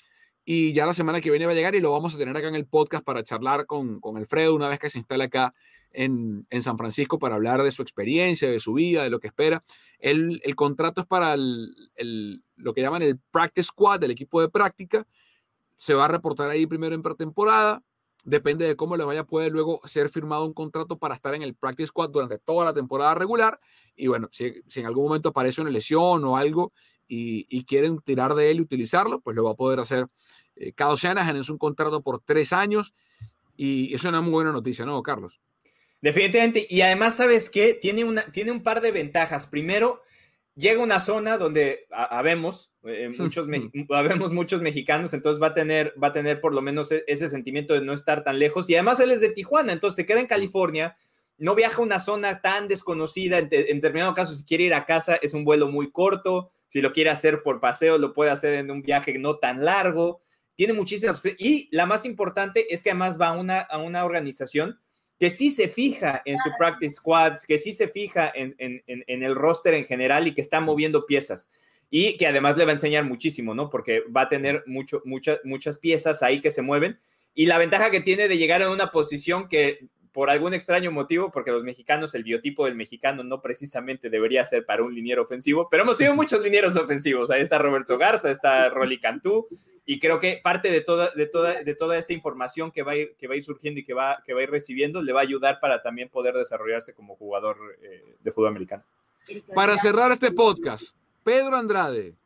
y ya la semana que viene va a llegar y lo vamos a tener acá en el podcast para charlar con, con Alfredo una vez que se instale acá en, en San Francisco para hablar de su experiencia, de su vida, de lo que espera. El, el contrato es para el, el, lo que llaman el practice squad, del equipo de práctica, se va a reportar ahí primero en pretemporada, depende de cómo le vaya a poder luego ser firmado un contrato para estar en el practice squad durante toda la temporada regular, y bueno, si, si en algún momento aparece una lesión o algo y, y quieren tirar de él y utilizarlo, pues lo va a poder hacer. Eh, Kyle Shanahan es un contrato por tres años y es una muy buena noticia, ¿no, Carlos? Definitivamente, y además, ¿sabes qué? Tiene, una, tiene un par de ventajas. Primero, llega a una zona donde habemos eh, muchos, habemos muchos mexicanos, entonces va a, tener, va a tener por lo menos ese sentimiento de no estar tan lejos, y además él es de Tijuana, entonces se queda en California, no viaja a una zona tan desconocida, en, te, en determinado caso, si quiere ir a casa es un vuelo muy corto, si lo quiere hacer por paseo, lo puede hacer en un viaje no tan largo, tiene muchísimas, y la más importante es que además va a una, a una organización que sí se fija en su practice squads, que sí se fija en, en, en el roster en general y que está moviendo piezas. Y que además le va a enseñar muchísimo, ¿no? Porque va a tener mucho, mucha, muchas piezas ahí que se mueven. Y la ventaja que tiene de llegar a una posición que, por algún extraño motivo, porque los mexicanos, el biotipo del mexicano no precisamente debería ser para un liniero ofensivo, pero hemos tenido muchos linieros ofensivos. Ahí está Roberto Garza, está Rolly Cantú, y creo que parte de toda, de toda, de toda esa información que va a ir, que va a ir surgiendo y que va, que va a ir recibiendo le va a ayudar para también poder desarrollarse como jugador eh, de fútbol americano. Para cerrar este podcast, Pedro Andrade,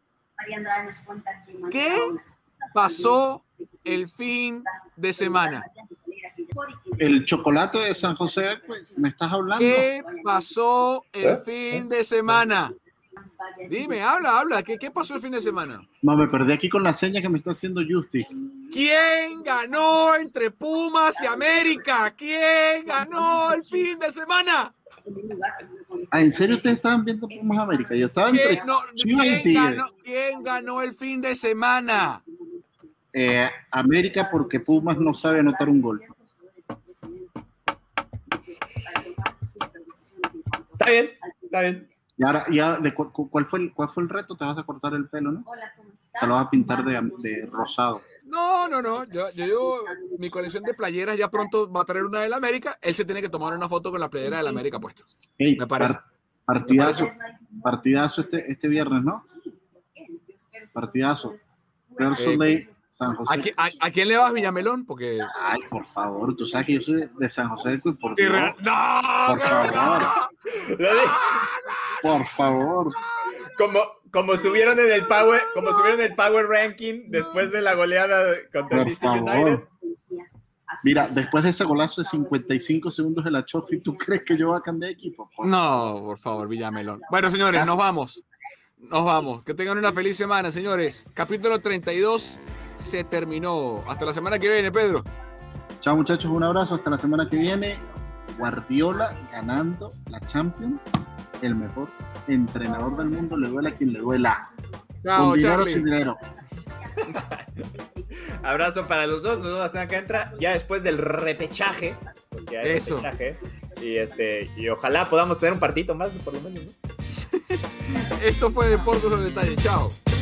¿qué pasó el fin de semana? El chocolate de San José, pues, ¿me estás hablando? ¿Qué pasó el ¿Eh? fin de semana? Dime, habla, habla. ¿Qué, ¿Qué pasó el fin de semana? No, me perdí aquí con la seña que me está haciendo Justi. ¿Quién ganó entre Pumas y América? ¿Quién ganó el fin de semana? Ah, ¿en serio ustedes estaban viendo Pumas América? Yo estaba entre ¿Quién, no, Chivas y ¿quién, Tigres. ganó, ¿Quién ganó el fin de semana? Eh, América, porque Pumas no sabe anotar un gol. Está bien, está bien. Y ahora, ya, de cu ¿cuál, fue el, ¿cuál fue el reto? Te vas a cortar el pelo, ¿no? Te lo vas a pintar de, de rosado. No, no, no. Yo, yo, yo, mi colección de playeras ya pronto va a traer una de la América. Él se tiene que tomar una foto con la playera de la América puesto. Hey, me parece. Par partidazo, me parece. partidazo este, este viernes, ¿no? Partidazo. Thursday, San José. ¿A, qui a, ¿A quién le vas, Villamelón? Porque... Ay, por favor, tú sabes que yo soy de San José del Cuy, por Sí, Dios. no, por favor. Por favor. Como, como subieron en el Power, como subieron el Power Ranking después de la goleada contra el D C United. Mira, después de ese golazo de cincuenta y cinco segundos de la Chofi, ¿tú crees que yo voy a cambiar de equipo? Por no, por favor, Villamelón. Bueno, señores, nos vamos. Nos vamos. Que tengan una feliz semana, señores. Capítulo treinta y dos se terminó. Hasta la semana que viene, Pedro. Chao, muchachos. Un abrazo. Hasta la semana que viene. Guardiola ganando la Champions. El mejor entrenador del mundo. Le duela a quien le duela. Chao, Con dinero Charlie. sin dinero. Abrazo para los dos. Nos vemos la semana que entra, ya después del repechaje. Porque hay Eso. repechaje. Y, este, y ojalá podamos tener un partito más, por lo menos, ¿no? Esto fue Deportes al Detalle. Chao.